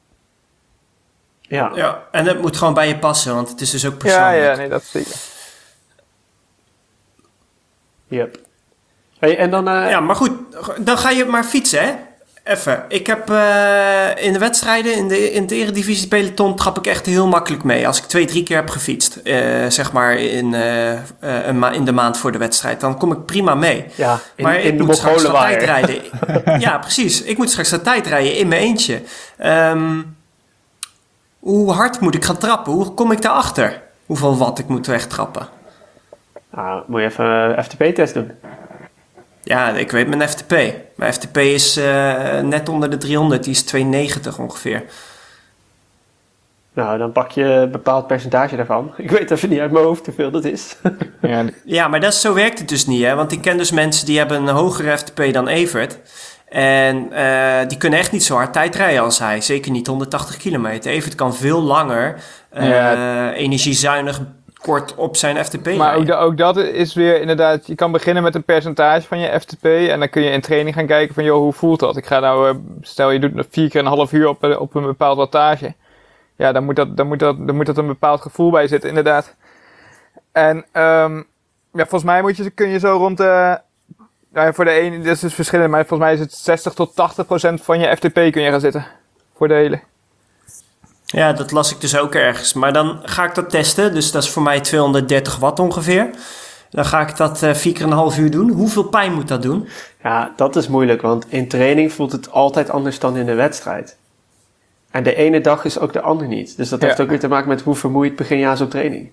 Ja. Ja, en het moet gewoon bij je passen, want het is dus ook Ja, persoonlijk. ja, nee, dat is zeker. Yep. Hey, en dan... Uh, Ja, maar goed, dan ga je maar fietsen, hè? Even. Ik heb uh, in de wedstrijden, in, de, in het eredivisie peloton, trap ik echt heel makkelijk mee. Als ik twee, drie keer heb gefietst, uh, zeg maar in, uh, uh, een ma- in de maand voor de wedstrijd, dan kom ik prima mee. ja, in, maar in ik de moet straks wat tijd Mongolenwaaier. rijden. Ja, precies. Ik moet straks wat tijd rijden in mijn eentje. Um, hoe hard moet ik gaan trappen? Hoe kom ik daarachter? Hoeveel watt ik moet wegtrappen? Nou, moet je even een F T P-test doen. Ja, ik weet mijn F T P. Mijn F T P is uh, net onder de driehonderd, die is tweehonderdnegentig ongeveer. Nou, dan pak je een bepaald percentage daarvan. Ik weet even niet uit mijn hoofd hoeveel dat is. Ja, Ja, maar dat, zo werkt het dus niet, hè? Want ik ken dus mensen die hebben een hogere F T P dan Evert. En uh, die kunnen echt niet zo hard tijdrijden als hij. Zeker niet honderdtachtig kilometer. Evert kan veel langer uh, Ja. energiezuinig kort op zijn F T P maar rijden. ook, da- ook dat is weer inderdaad, je kan beginnen met een percentage van je F T P en dan kun je in training gaan kijken van, joh, hoe voelt dat? Ik ga nou, uh, stel je doet vier keer een half uur op, uh, op een bepaald wattage. Ja, dan moet, dat, dan, moet dat, dan moet dat een bepaald gevoel bij zitten, inderdaad. En um, ja, volgens mij moet je, kun je zo rond de, nou, voor de ene, dat is dus verschillend, maar volgens mij is het zestig tot tachtig procent van je F T P kun je gaan zitten. Voor de hele. Ja, dat las ik dus ook ergens. Maar dan ga ik dat testen. Dus dat is voor mij tweehonderddertig watt ongeveer. Dan ga ik dat uh, vier keer een half uur doen. Hoeveel pijn moet dat doen? Ja, dat is moeilijk, want in training voelt het altijd anders dan in de wedstrijd. En de ene dag is ook de andere niet. Dus dat Ja. heeft ook weer te maken met hoe vermoeid begin je aan zo'n training.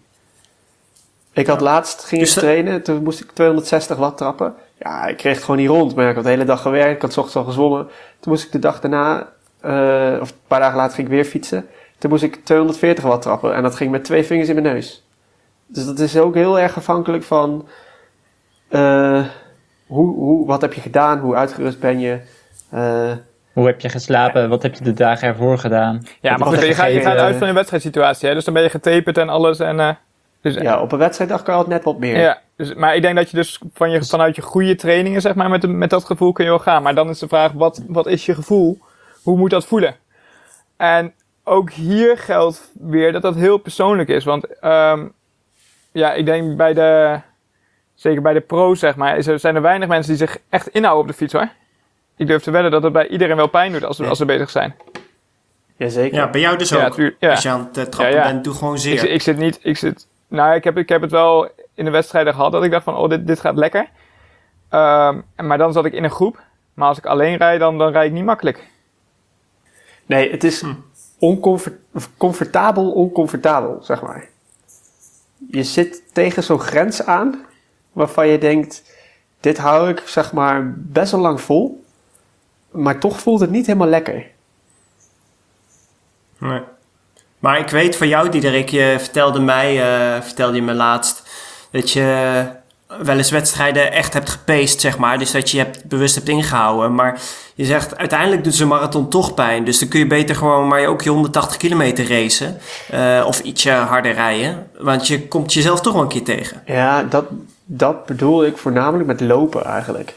Ik had laatst, ging Dus ik dat- trainen, toen moest ik tweehonderdzestig watt trappen. Ja, ik kreeg het gewoon niet rond, maar ik had de hele dag gewerkt, ik had 's ochtends al gezwommen. Toen moest ik de dag daarna, uh, of een paar dagen later ging ik weer fietsen. Toen moest ik tweehonderdveertig watt trappen en dat ging met twee vingers in mijn neus. Dus dat is ook heel erg afhankelijk van uh, hoe, hoe, wat heb je gedaan, hoe uitgerust ben je. Uh, Hoe heb je geslapen? Wat heb je de dagen ervoor gedaan? Ja, Wat maar heb goed, je gaat, je gegeten? gaat uit van een wedstrijdsituatie, hè? Dus dan ben je getaperd en alles. En, uh, dus, ja, op een wedstrijddag kan je altijd net wat meer. ja, dus, maar ik denk dat je dus, van je vanuit je goede trainingen, zeg maar, met, de, met dat gevoel kun je wel gaan. Maar dan is de vraag, wat, wat is je gevoel? Hoe moet dat voelen? En ook hier geldt weer dat dat heel persoonlijk is. Want um, ja, ik denk bij de, zeker bij de pro's, zeg maar, is er, zijn er weinig mensen die zich echt inhouden op de fiets, hoor. Ik durf te wedden dat het bij iedereen wel pijn doet als, als ze bezig zijn. Jazeker. Ja, bij jou dus Ja, ook. tuur- ja. Als je aan het uh, trappen Ja, ja. bent, doe gewoon zeer. Ik, zit- ik zit niet, ik zit, nou, ik heb, ik heb het wel in de wedstrijden gehad dat ik dacht van, oh, dit, dit gaat lekker. Um, maar dan zat ik in een groep. Maar als ik alleen rijd, dan, dan rijd ik niet makkelijk. Nee, het is Hm. oncomfort- of comfortabel, oncomfortabel, zeg maar. Je zit tegen zo'n grens aan, waarvan je denkt, dit hou ik, zeg maar, best wel lang vol. Maar toch voelt het niet helemaal lekker. Nee. Maar ik weet van jou, Diederik, je vertelde mij, uh, vertelde je me laatst, dat je wel eens wedstrijden echt hebt gepaced, zeg maar. Dus dat je je hebt, bewust hebt ingehouden. Maar je zegt, uiteindelijk doet zo'n marathon toch pijn. Dus dan kun je beter gewoon maar ook je honderdtachtig kilometer racen. Uh, of ietsje harder rijden. Want je komt jezelf toch wel een keer tegen. Ja, dat, dat bedoel ik voornamelijk met lopen eigenlijk.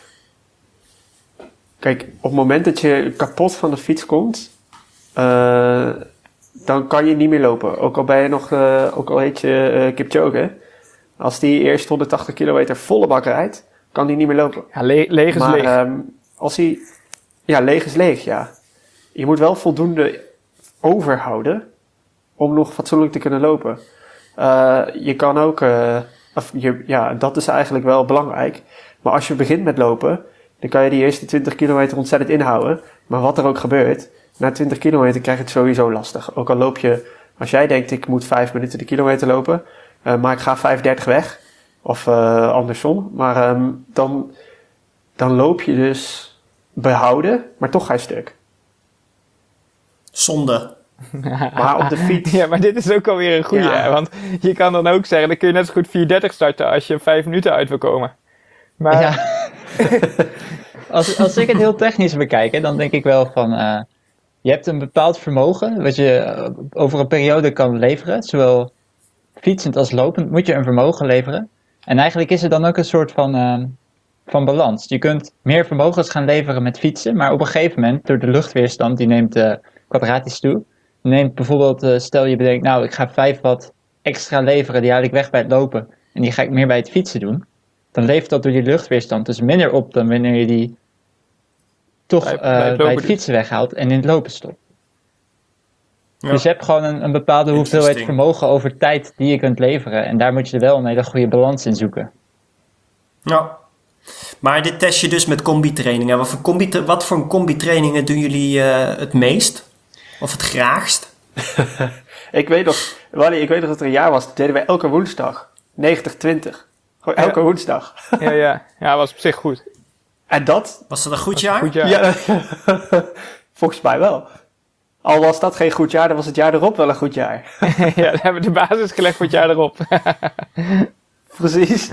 Kijk, op het moment dat je kapot van de fiets komt, uh, dan kan je niet meer lopen. Ook al ben je nog, uh, ook al heet je uh, Kipchoge. Als die eerst honderdtachtig kilometer volle bak rijdt, kan die niet meer lopen. Ja, le- leeg is maar leeg. Um, als hij, ja, leeg is leeg, ja. Je moet wel voldoende overhouden om nog fatsoenlijk te kunnen lopen. Uh, je kan ook, uh, of je, ja, dat is eigenlijk wel belangrijk. Maar als je begint met lopen, dan kan je die eerste twintig kilometer ontzettend inhouden. Maar wat er ook gebeurt, na twintig kilometer krijg je het sowieso lastig. Ook al loop je, als jij denkt ik moet vijf minuten de kilometer lopen, uh, maar ik ga vijfendertig weg. Of uh, andersom. Maar um, dan, dan loop je dus behouden, maar toch ga je stuk. Zonde. Maar op de fiets. Ja, maar dit is ook alweer een goeie, Ja. hè? Want je kan dan ook zeggen, dan kun je net zo goed vier dertig starten als je vijf minuten uit wil komen. Maar Ja. als, als ik het heel technisch bekijk, hè, dan denk ik wel van, uh, je hebt een bepaald vermogen wat je uh, over een periode kan leveren. Zowel fietsend als lopend moet je een vermogen leveren. En eigenlijk is er dan ook een soort van, uh, van balans. Je kunt meer vermogens gaan leveren met fietsen, maar op een gegeven moment, door de luchtweerstand, die neemt uh, kwadratisch toe. Neemt bijvoorbeeld, uh, stel je bedenkt, nou ik ga vijf watt extra leveren, die haal ik weg bij het lopen. En die ga ik meer bij het fietsen doen. Dan levert dat door die luchtweerstand dus minder op dan wanneer je die toch Bij- uh, bij het bij, lopen het doet. fietsen weghaalt en in het lopen stopt. Ja. Dus je hebt gewoon een, een bepaalde hoeveelheid Interesting. vermogen over tijd die je kunt leveren. En daar moet je wel een hele goede balans in zoeken. Ja. Maar dit test je dus met combi-trainingen. Wat voor, combi wat voor combi-trainingen doen jullie uh, het meest? Of het graagst? Ik weet nog, Wally, ik weet nog dat er een jaar was, dat deden wij elke woensdag. negentig twintig. Gewoon elke Ja. woensdag. Ja, ja. Ja, was op zich goed. En dat, Was dat een goed jaar? Goed jaar. ja, volgens mij wel. Al was dat geen goed jaar, dan was het jaar erop wel een goed jaar. Ja, dan hebben we de basis gelegd voor het jaar erop. Precies.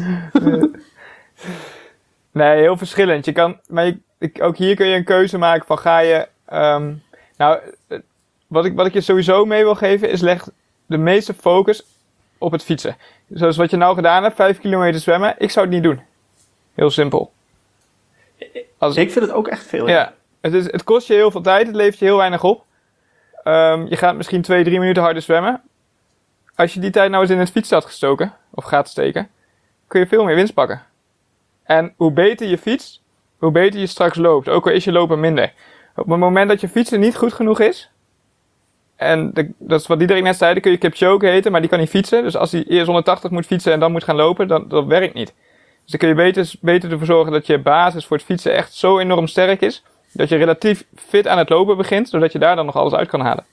Nee, heel verschillend. Je kan, maar je, ik, ook hier kun je een keuze maken van ga je... ehm, nou, eh, wat ik, wat ik je sowieso mee wil geven is leg de meeste focus op het fietsen. Zoals wat je nou gedaan hebt, vijf kilometer zwemmen. Ik zou het niet doen. Heel simpel. Als, Ik vind het ook echt veel. ja, het, is, het kost je heel veel tijd, het levert je heel weinig op. Ehm, je gaat misschien twee, drie minuten harder zwemmen. Als je die tijd nou eens in het fietsen had gestoken, of gaat steken, kun je veel meer winst pakken. En hoe beter je fietst, hoe beter je straks loopt. Ook al is je lopen minder. Op het moment dat je fietsen niet goed genoeg is, en de, dat is wat Diederik net zei, dan kun je Kipchoge heten, maar die kan niet fietsen. Dus als hij eerst honderdtachtig moet fietsen en dan moet gaan lopen, dan dat werkt niet. Dus dan kun je beter, beter ervoor zorgen dat je basis voor het fietsen echt zo enorm sterk is, dat je relatief fit aan het lopen begint, zodat je daar dan nog alles uit kan halen.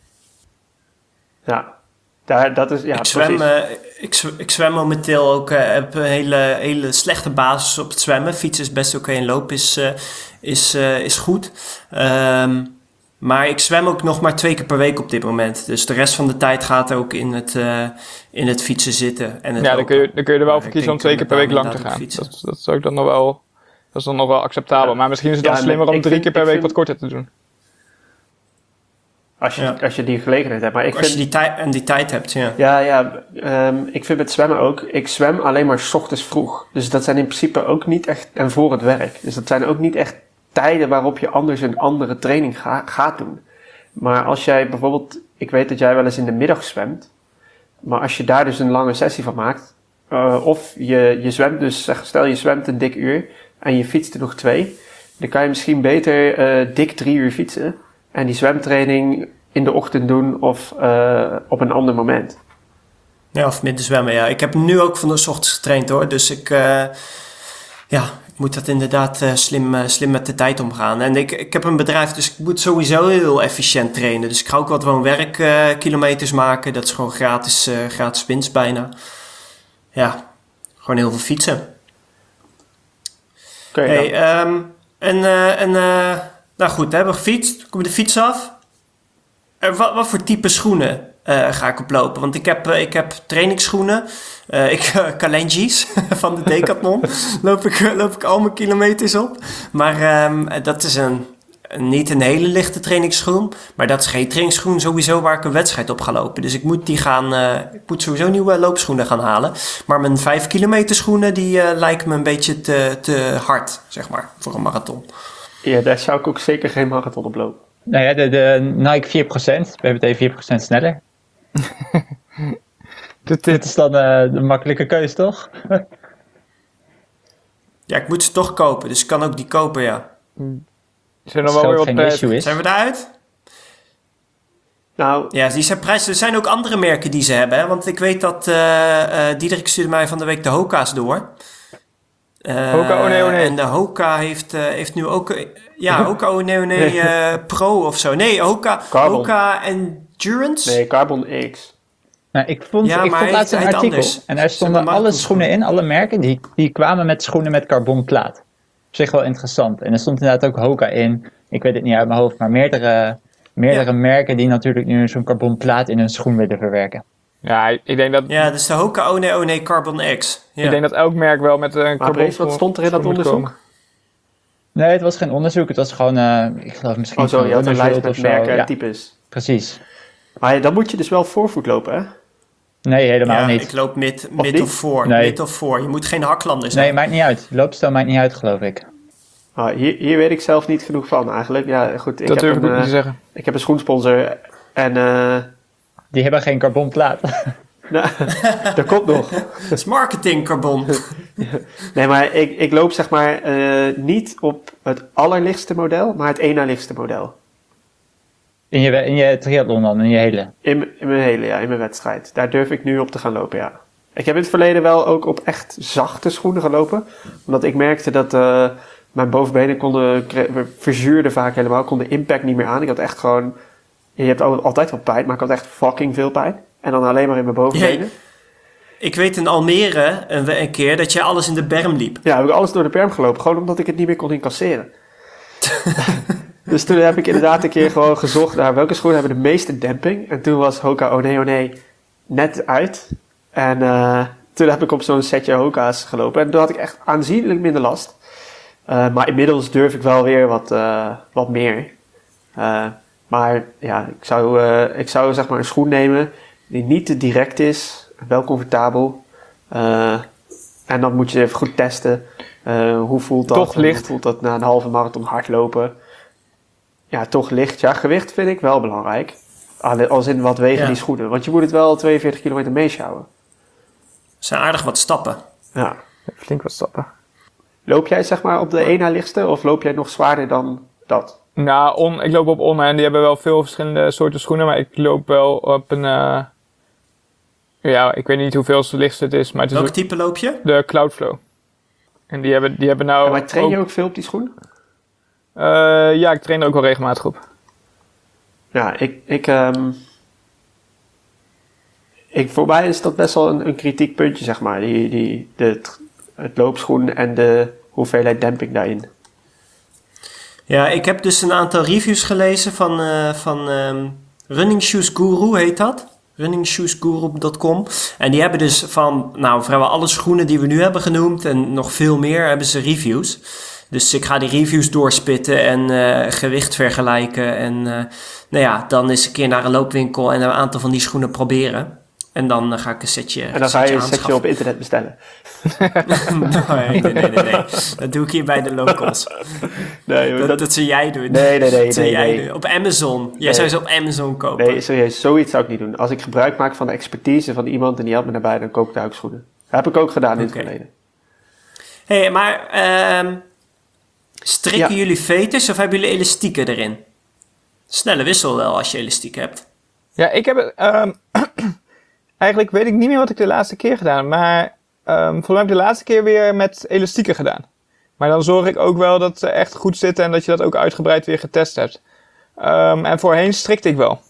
Ja, daar, dat is, ja, ik, zwem, precies. eh, ik, zw- ik zwem momenteel ook, eh, heb een hele, hele slechte basis op het zwemmen. Fietsen is best oké en lopen is, eh, is, eh, is goed. Ehm, maar ik zwem ook nog maar twee keer per week op dit moment. Dus de rest van de tijd gaat ook in het, eh, in het fietsen zitten. En het Ja, dan kun, je, lopen. dan kun je er wel Maar voor ik kiezen om denk, twee keer eh, per week met lang te name gaan. inderdaad op Dat, dat is ook dan nog wel, dat is dan nog wel acceptabel. Ja. Maar misschien is het dan Ja, slimmer om ik drie vind- keer per ik week vind- wat korter te doen. Als je, Ja. als je die gelegenheid hebt. Maar ik Als je vind, die tijd en die tijd hebt, ja. ja, ja, ehm, ik vind met zwemmen ook, ik zwem alleen maar 's ochtends vroeg. Dus dat zijn in principe ook niet echt, en voor het werk. Dus dat zijn ook niet echt tijden waarop je anders een andere training ga, gaat doen. Maar als jij bijvoorbeeld, ik weet dat jij wel eens in de middag zwemt. Maar als je daar dus een lange sessie van maakt. Uh, of je, je zwemt dus, zeg, stel je zwemt een dik uur en je fietst er nog twee. Dan kan je misschien beter uh, dik drie uur fietsen. En die zwemtraining in de ochtend doen of uh, op een ander moment. Ja, of midden zwemmen, ja. Ik heb nu ook van de 's ochtends getraind, hoor. Dus ik, uh, ja, ik moet dat inderdaad uh, slim, uh, slim met de tijd omgaan. En ik, ik heb een bedrijf, dus ik moet sowieso heel efficiënt trainen. Dus ik ga ook wat woon-werk kilometers maken. Dat is gewoon gratis, uh, gratis winst bijna. Ja, gewoon heel veel fietsen. Oké, Hey, dan. um, en, uh, en uh, nou goed, we hebben gefietst. Kom je de fiets af. Uh, wat, wat voor type schoenen uh, ga ik oplopen? Want ik heb, uh, ik heb trainingsschoenen. Uh, ik uh, Kalenji's van de Decathlon. loop, ik, loop ik al mijn kilometers op. Maar um, dat is een, een, niet een hele lichte trainingsschoen. Maar dat is geen trainingsschoen sowieso waar ik een wedstrijd op ga lopen. Dus ik moet, die gaan, uh, ik moet sowieso nieuwe loopschoenen gaan halen. Maar mijn vijf kilometer schoenen die uh, lijken me een beetje te, te hard, zeg maar, voor een marathon. Ja, daar zou ik ook zeker geen marathon op lopen. Nou ja, de, de Nike vier procent. We hebben het even vier procent sneller. Dit, Dit dit, is dan uh, de makkelijke keus, toch? Ja, ik moet ze toch kopen, dus ik kan ook die kopen, ja. zijn Als nog wel weer geld wat geen prijzen. issue is. Zijn we daaruit? Nou, Ja, die zijn prijzen. Er zijn ook andere merken die ze hebben, hè? Want ik weet dat uh, uh, Diederik stuurde mij van de week de Hoka's door. Uh, Hoka One One. En de Hoka heeft, uh, heeft nu ook... Uh, ja, Hoka One One uh, Pro of zo. Nee, Hoka, Carbon. Hoka Endurance. nee, Carbon X. Nou, ik vond, Ja, ik maar vond hij laatst een heet- hij heet artikel anders. en daar Ze stonden hebben alle marathonschoenen. schoenen in, alle merken, die, die kwamen met schoenen met carbonplaat. Op zich wel interessant. En er stond inderdaad ook Hoka in, ik weet het niet uit mijn hoofd, maar meerdere, meerdere Ja. merken die natuurlijk nu zo'n carbonplaat in hun schoen willen verwerken. Ja, ik denk dat, Ja, dus de Hoka One One Carbon X. Ja. ik denk dat elk merk wel met een Maar carbon Brace, wat stond er in dat schoen moet onderzoek? komen. Nee, het was geen onderzoek, het was gewoon, uh, ik geloof misschien Oh zo, van je had een lijst Runnersworld met of zo. merken en Ja, types. precies. Maar dan moet je dus wel voorvoet lopen, hè? Nee, helemaal Ja, niet. ik loop mid, Of mid niet? of voor. Nee. Mid of voor. Je moet geen haklander zijn. Nee, maakt niet uit. Loopstijl maakt niet uit, geloof ik. Ah, hier, hier weet ik zelf niet genoeg van eigenlijk. Ja, goed, ik, Dat heb, durf ik een, ook niet te eh, zeggen. ik heb een schoensponsor en uh, Die hebben geen carbonplaat. nou, dat komt nog. Dat is marketing carbon. Nee, maar ik, ik loop zeg maar uh, niet op het allerlichtste model, maar het één na lichtste model. In je, in je triathlon dan, in je hele. In, m- in mijn hele, ja, in mijn wedstrijd. Daar durf ik nu op te gaan lopen, ja. Ik heb in het verleden wel ook op echt zachte schoenen gelopen. Omdat ik merkte dat uh, mijn bovenbenen konden, kre- verzuurden vaak helemaal, kon de impact niet meer aan. Ik had echt gewoon je hebt al- altijd wel pijn, maar ik had echt fucking veel pijn. En dan alleen maar in mijn bovenbenen. Ik weet in Almere een, een keer dat jij alles in de berm liep. Ja, heb ik alles door de berm gelopen, gewoon omdat ik het niet meer kon incasseren. Dus toen heb ik inderdaad een keer gewoon gezocht naar welke schoenen hebben de meeste demping. En toen was Hoka One One net uit. En uh, toen heb ik op zo'n setje Hoka's gelopen. En toen had ik echt aanzienlijk minder last. Uh, maar inmiddels durf ik wel weer wat, uh, wat meer. Uh, maar ja, ik zou, uh, ik zou zeg maar een schoen nemen die niet te direct is. Wel comfortabel. Uh, en dan moet je even goed testen. Uh, hoe voelt dat? Toch licht. Hoe voelt dat na een halve marathon hardlopen? Ja, toch licht. Ja, gewicht vind ik wel belangrijk. Als in wat wegen Ja. die schoenen. Want je moet het wel tweeënveertig kilometer meeschouwen. Zijn aardig wat stappen. Ja. Flink wat stappen. Loop jij zeg maar op de één na lichtste of loop jij nog zwaarder dan dat? Nou, on, ik loop op On en die hebben wel veel verschillende soorten schoenen, maar ik loop wel op een... Uh, ja, ik weet niet hoeveel het lichtste het is, maar het is Welk ook type loop je? de Cloudflow. En die hebben, die hebben nou... Ja, maar train je ook- ook veel op die schoen? Uh, ja, ik train er ook wel regelmatig op. Ja, ik... ik, um, ik voor mij is dat best wel een, een kritiek puntje, zeg maar. Die, die, de, het, het loopschoen en de hoeveelheid demping daarin. Ja, ik heb dus een aantal reviews gelezen van, uh, van um, Running Shoes Guru, heet dat. running shoes guru dot com. En die hebben dus van, nou, vrijwel alle schoenen die we nu hebben genoemd en nog veel meer, hebben ze reviews. Dus ik ga die reviews doorspitten en uh, gewicht vergelijken. En uh, nou ja, dan eens een keer naar een loopwinkel en een aantal van die schoenen proberen. En dan uh, ga ik een setje En dan ga je een setje aanschaffen. op internet bestellen. nee, nee, nee, nee, nee. Dat doe ik hier bij de locals. Nee, Dat, dat, zou jij doen. Nee, nee, nee, Dat zou nee, jij nee. doen. Op Amazon. Jij Nee. zou ze op Amazon kopen. Nee, serieus, zoiets zou ik niet doen. Als ik gebruik maak van de expertise van iemand en die helpt me daarbij, dan koop ik daar ook schoenen. Dat heb ik ook gedaan in het Oké. verleden. Hé, hey, maar ehm, strikken Ja. jullie veters of hebben jullie elastieken erin? Snelle wissel wel als je elastiek hebt. Ja, ik heb het... ehm, eigenlijk weet ik niet meer wat ik de laatste keer gedaan heb, maar ehm volgens mij heb ik de laatste keer weer met elastieken gedaan. Maar dan zorg ik ook wel dat ze echt goed zitten en dat je dat ook uitgebreid weer getest hebt. Ehm, en voorheen strikte ik wel.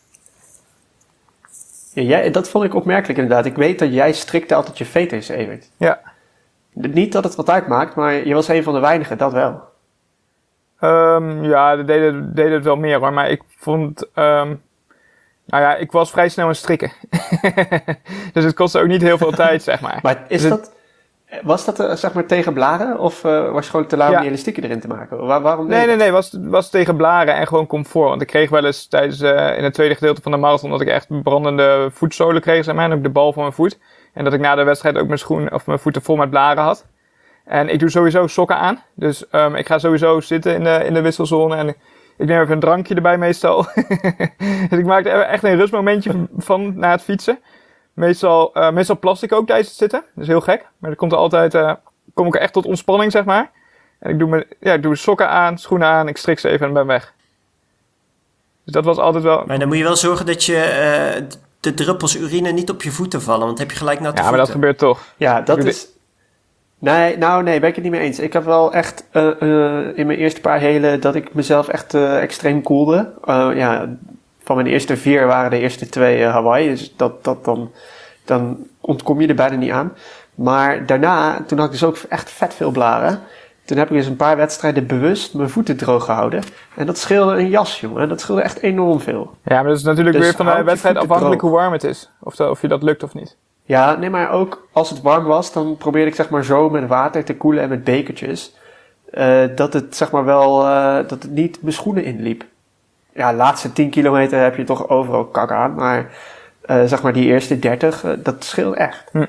Ja, jij, dat vond ik opmerkelijk inderdaad. Ik weet dat jij strikte altijd je veters, Evert. Ja. Niet dat het wat uitmaakt, maar je was een van de weinigen, dat wel. Ehm, ja, dat deden, deden het wel meer hoor, maar ik vond... ehm, nou ja, ik was vrij snel aan het strikken. Dus het kostte ook niet heel veel tijd, zeg maar. Maar is Dus dat, was dat eh, zeg maar tegen blaren of eh, was je gewoon te lui om Ja. die elastieken erin te maken? Waar, waarom deed Nee, je nee, dat? nee, was, was tegen blaren en gewoon comfort. Want ik kreeg wel eens tijdens, eh, in het tweede gedeelte van de marathon, dat ik echt brandende voetzolen kreeg, zeg maar, en ook de bal van mijn voet. En dat ik na de wedstrijd ook mijn schoen, of mijn voeten vol met blaren had. En ik doe sowieso sokken aan. Dus um, ik ga sowieso zitten in de, in de wisselzone en ik neem even een drankje erbij meestal. Dus ik maak er echt een rustmomentje van na het fietsen. Meestal, uh, meestal plas ik ook tijdens het zitten. Dat is heel gek. Maar dan komt er altijd, uh, kom ik er echt tot ontspanning, zeg maar. En ik doe, me, ja, ik doe sokken aan, schoenen aan, ik strik ze even en ben weg. Dus dat was altijd wel... Maar dan moet je wel zorgen dat je uh, de druppels urine niet op je voeten vallen. Want dan heb je gelijk natte Ja, maar dat voeten. gebeurt toch. Ja, dat Ik doe is... Nee, nou nee, ben ik het niet mee eens. Ik heb wel echt uh, uh, in mijn eerste paar helen dat ik mezelf echt uh, extreem koelde. Uh, ja, van mijn eerste vier waren de eerste twee uh, Hawaii. Dus dat, dat dan, dan ontkom je er bijna niet aan. Maar daarna, toen had ik dus ook echt vet veel blaren. Toen heb ik dus een paar wedstrijden bewust mijn voeten droog gehouden. En dat scheelde een jas, jongen. Dat scheelde echt enorm veel. Ja, maar dat is natuurlijk Dus weer van houd de je wedstrijd voeten afhankelijk droog. hoe warm het is. Of, dat, of je dat lukt of niet. Ja, nee, maar ook als het warm was, dan probeerde ik zeg maar zo met water te koelen en met bekertjes. Uh, dat het zeg maar wel, uh, dat het niet mijn schoenen inliep. Ja, de laatste tien kilometer heb je toch overal kak aan. Maar uh, zeg maar die eerste dertig, uh, dat scheelt echt. Hm.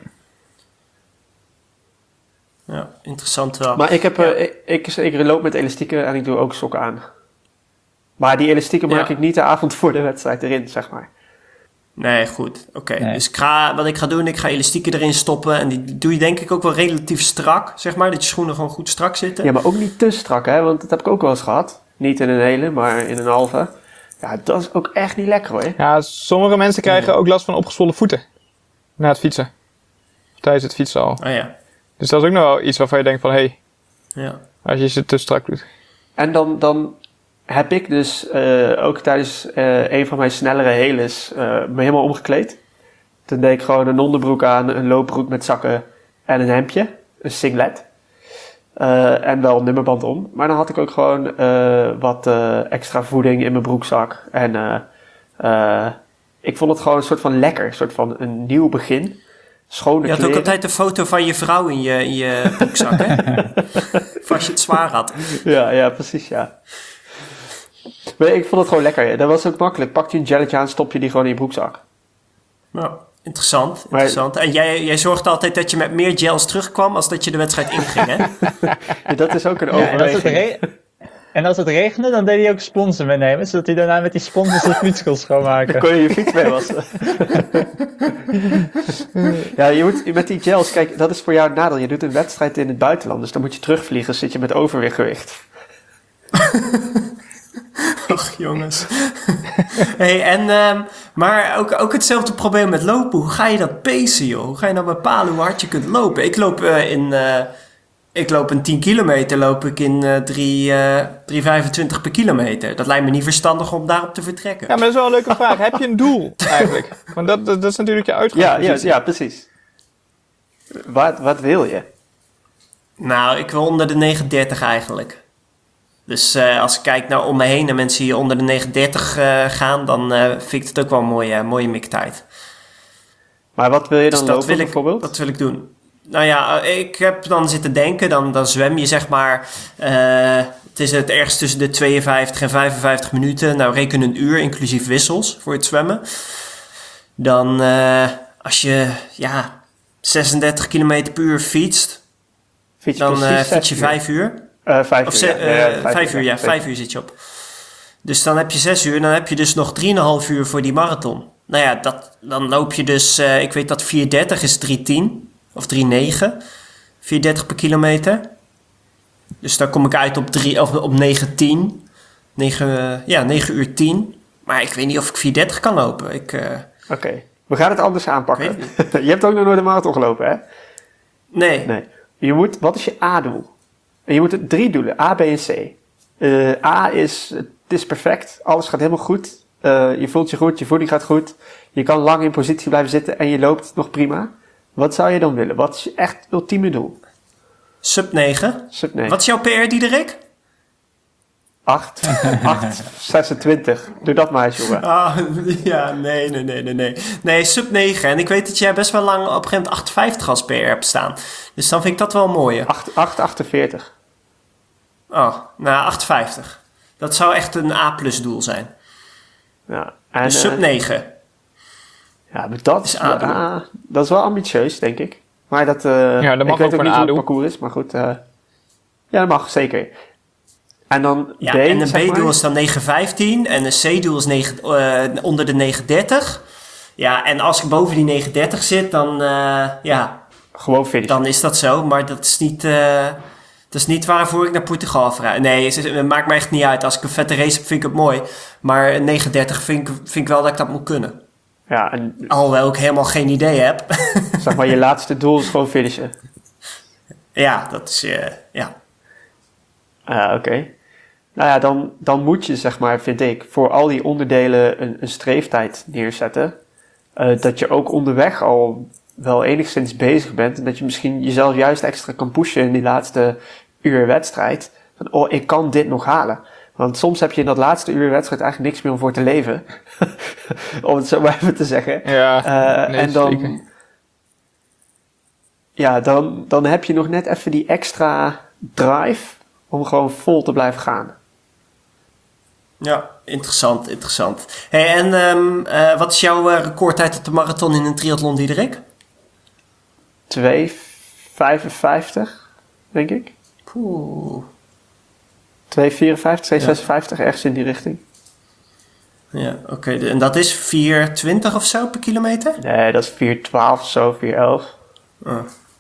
Ja, interessant wel. Maar ik, heb, Ja. uh, ik, ik, ik loop met elastieken en ik doe ook sokken aan. Maar die elastieken maak Ja. ik niet de avond voor de wedstrijd erin, zeg maar. Nee, goed. Oké. Nee. Dus ik ga, wat ik ga doen, ik ga elastieken erin stoppen. En die doe je denk ik ook wel relatief strak, zeg maar. Dat je schoenen gewoon goed strak zitten. Ja, maar ook niet te strak, hè. Want dat heb ik ook wel eens gehad. Niet in een hele, maar in een halve. Ja, dat is ook echt niet lekker, hoor. Ja, sommige mensen krijgen ook last van opgezwollen voeten. Na het fietsen. Of tijdens het fietsen al. Oh ja. Dus dat is ook nog wel iets waarvan je denkt van... Hé, hey, Ja. als je ze te strak doet. En dan, dan heb ik dus uh, ook tijdens uh, een van mijn snellere heles uh, me helemaal omgekleed. Toen deed ik gewoon een onderbroek aan, een loopbroek met zakken en een hemdje, een singlet. Uh, en wel een nummerband om. Maar dan had ik ook gewoon uh, wat uh, extra voeding in mijn broekzak. En uh, uh, ik vond het gewoon een soort van lekker, een soort van een nieuw begin. Schone je had kleren. ook altijd een foto van je vrouw in je, in je broekzak, hè? Of als je het zwaar had. Ja, ja, precies, ja. Maar ik vond het gewoon lekker. Dat was ook makkelijk. Pak je een jelletje aan, stop je die gewoon in je broekzak. Nou, interessant, interessant. Maar, en jij, jij zorgde altijd dat je met meer gels terugkwam als dat je de wedstrijd inging, hè? Ja, dat is ook een Ja, en, als het overweging. re- en als het regende, dan deed hij ook sponsor meenemen, zodat hij daarna met die sponsors de fiets kon Dan schoonmaken. kon je je fiets mee wassen. Ja, je moet met die gels, kijk, dat is voor jou een nadeel. Je doet een wedstrijd in het buitenland, dus dan moet je terugvliegen, zit je met overgewicht. Ach, jongens. Hey, en, um, maar ook, ook hetzelfde probleem met lopen. Hoe ga je dat pacen, joh? Hoe ga je nou bepalen hoe hard je kunt lopen? Ik loop uh, in... Uh, ik loop een tien kilometer, loop ik in uh, drie komma vijfentwintig per kilometer. Dat lijkt me niet verstandig om daarop te vertrekken. Ja, maar dat is wel een leuke vraag. Heb je een doel eigenlijk? Want dat, dat, dat is natuurlijk je Ja, uitgangspunt. ja, ja, precies. Wat, wat wil je? Nou, ik wil onder de negen dertig eigenlijk. Dus uh, als ik kijk naar om me heen en mensen die onder de negen dertig uh, gaan, dan uh, vind ik het ook wel een mooie, mooie miktijd. Maar wat wil je dan Dus dat lopen wil ik, bijvoorbeeld? dat wil ik doen. Nou ja, ik heb dan zitten denken, dan, dan zwem je zeg maar, uh, het is het ergens tussen de tweeënvijftig en vijfenvijftig minuten. Nou, reken een uur, inclusief wissels voor het zwemmen. Dan uh, als je, ja, zesendertig kilometer per uur fietst, Fiets dan uh, precies fiets je zes uur. vijf uur. Uh, vijf Of uur, ze, ja. uh, Ja, ja, vijf uur, ja, zeker. vijf uur zit je op. Dus dan heb je zes uur, dan heb je dus nog drieënhalf uur voor die marathon. Nou ja, dat, dan loop je dus, uh, ik weet dat vier dertig is drie tien of drie negen. vier dertig per kilometer. Dus dan kom ik uit op, drie, of op negen tien. negen, ja, negen uur tien. Maar ik weet niet of ik vier dertig kan lopen. Ik, uh, Oké, okay. We gaan het anders aanpakken. Ik Je hebt ook nog nooit een marathon gelopen, hè? nee. Nee. Je moet, wat is je A-doel? En je moet het drie doelen, A, B en C. Uh, A is, het is perfect, alles gaat helemaal goed. Uh, je voelt je goed, je voeding gaat goed. Je kan lang in positie blijven zitten en je loopt nog prima. Wat zou je dan willen? Wat is je echt ultieme doel? Sub negen. Sub negen. Wat is jouw P R, Diederik? acht, acht, zesentwintig. Doe dat maar eens, jongen. Ah, ja, nee, nee, nee, nee, nee. Nee, sub negen. En ik weet dat jij best wel lang op een gegeven moment achtenvijftig als P R hebt staan. Dus dan vind ik dat wel mooi. acht, acht, achtenveertig. Oh, nou, achtenvijftig. Dat zou echt een A-plus doel zijn. Ja, en, Dus sub uh, negen. ja, maar dat Is is, A-doel. ja, dat is wel ambitieus, denk ik. Maar dat, uh, Ja, dat mag ik weet ook ook voor niet een hoe het A-doel. parcours is, maar goed. Uh, ja, dat mag, zeker. En dan Ja, B, en een zeg B-doel maar. is dan negen vijftien en een C-doel is negen, uh, onder de negen dertig. Ja, en als ik boven die negen dertig zit, dan, uh, ja, Gewoon finish. dan is dat zo. Maar dat is niet, uh, dat is niet waarvoor ik naar Portugal vraag. Nee, het, het maakt me echt niet uit. Als ik een vette race heb, vind ik het mooi. Maar een negen dertig vind ik, vind ik wel dat ik dat moet kunnen. Ja, en Alhoewel ik helemaal geen idee heb. zeg maar, je laatste doel is gewoon finishen. Ja, dat is, uh, ja. Ah, oké. Okay. Nou ja, dan, dan moet je, zeg maar, vind ik, voor al die onderdelen een, een streeftijd neerzetten. Uh, dat je ook onderweg al wel enigszins bezig bent. En dat je misschien jezelf juist extra kan pushen in die laatste uur wedstrijd. Van, oh, ik kan dit nog halen. Want soms heb je in dat laatste uur wedstrijd eigenlijk niks meer om voor te leven. Om het zo maar even te zeggen. Ja, Uh, nee, en dan, zeker. ja, dan, dan heb je nog net even die extra drive om gewoon vol te blijven gaan. Ja, interessant, interessant. Hey, en um, uh, wat is jouw uh, recordtijd op de marathon in een triathlon, Diederik? twee vijfenvijftig, denk ik. Poeh. twee vierenvijftig, twee Ja. zesenvijftig, ergens in die richting. Ja, oké. Okay. En dat is vier twintig of zo per kilometer? Nee, dat is vier twaalf of zo, vier elf. Oh.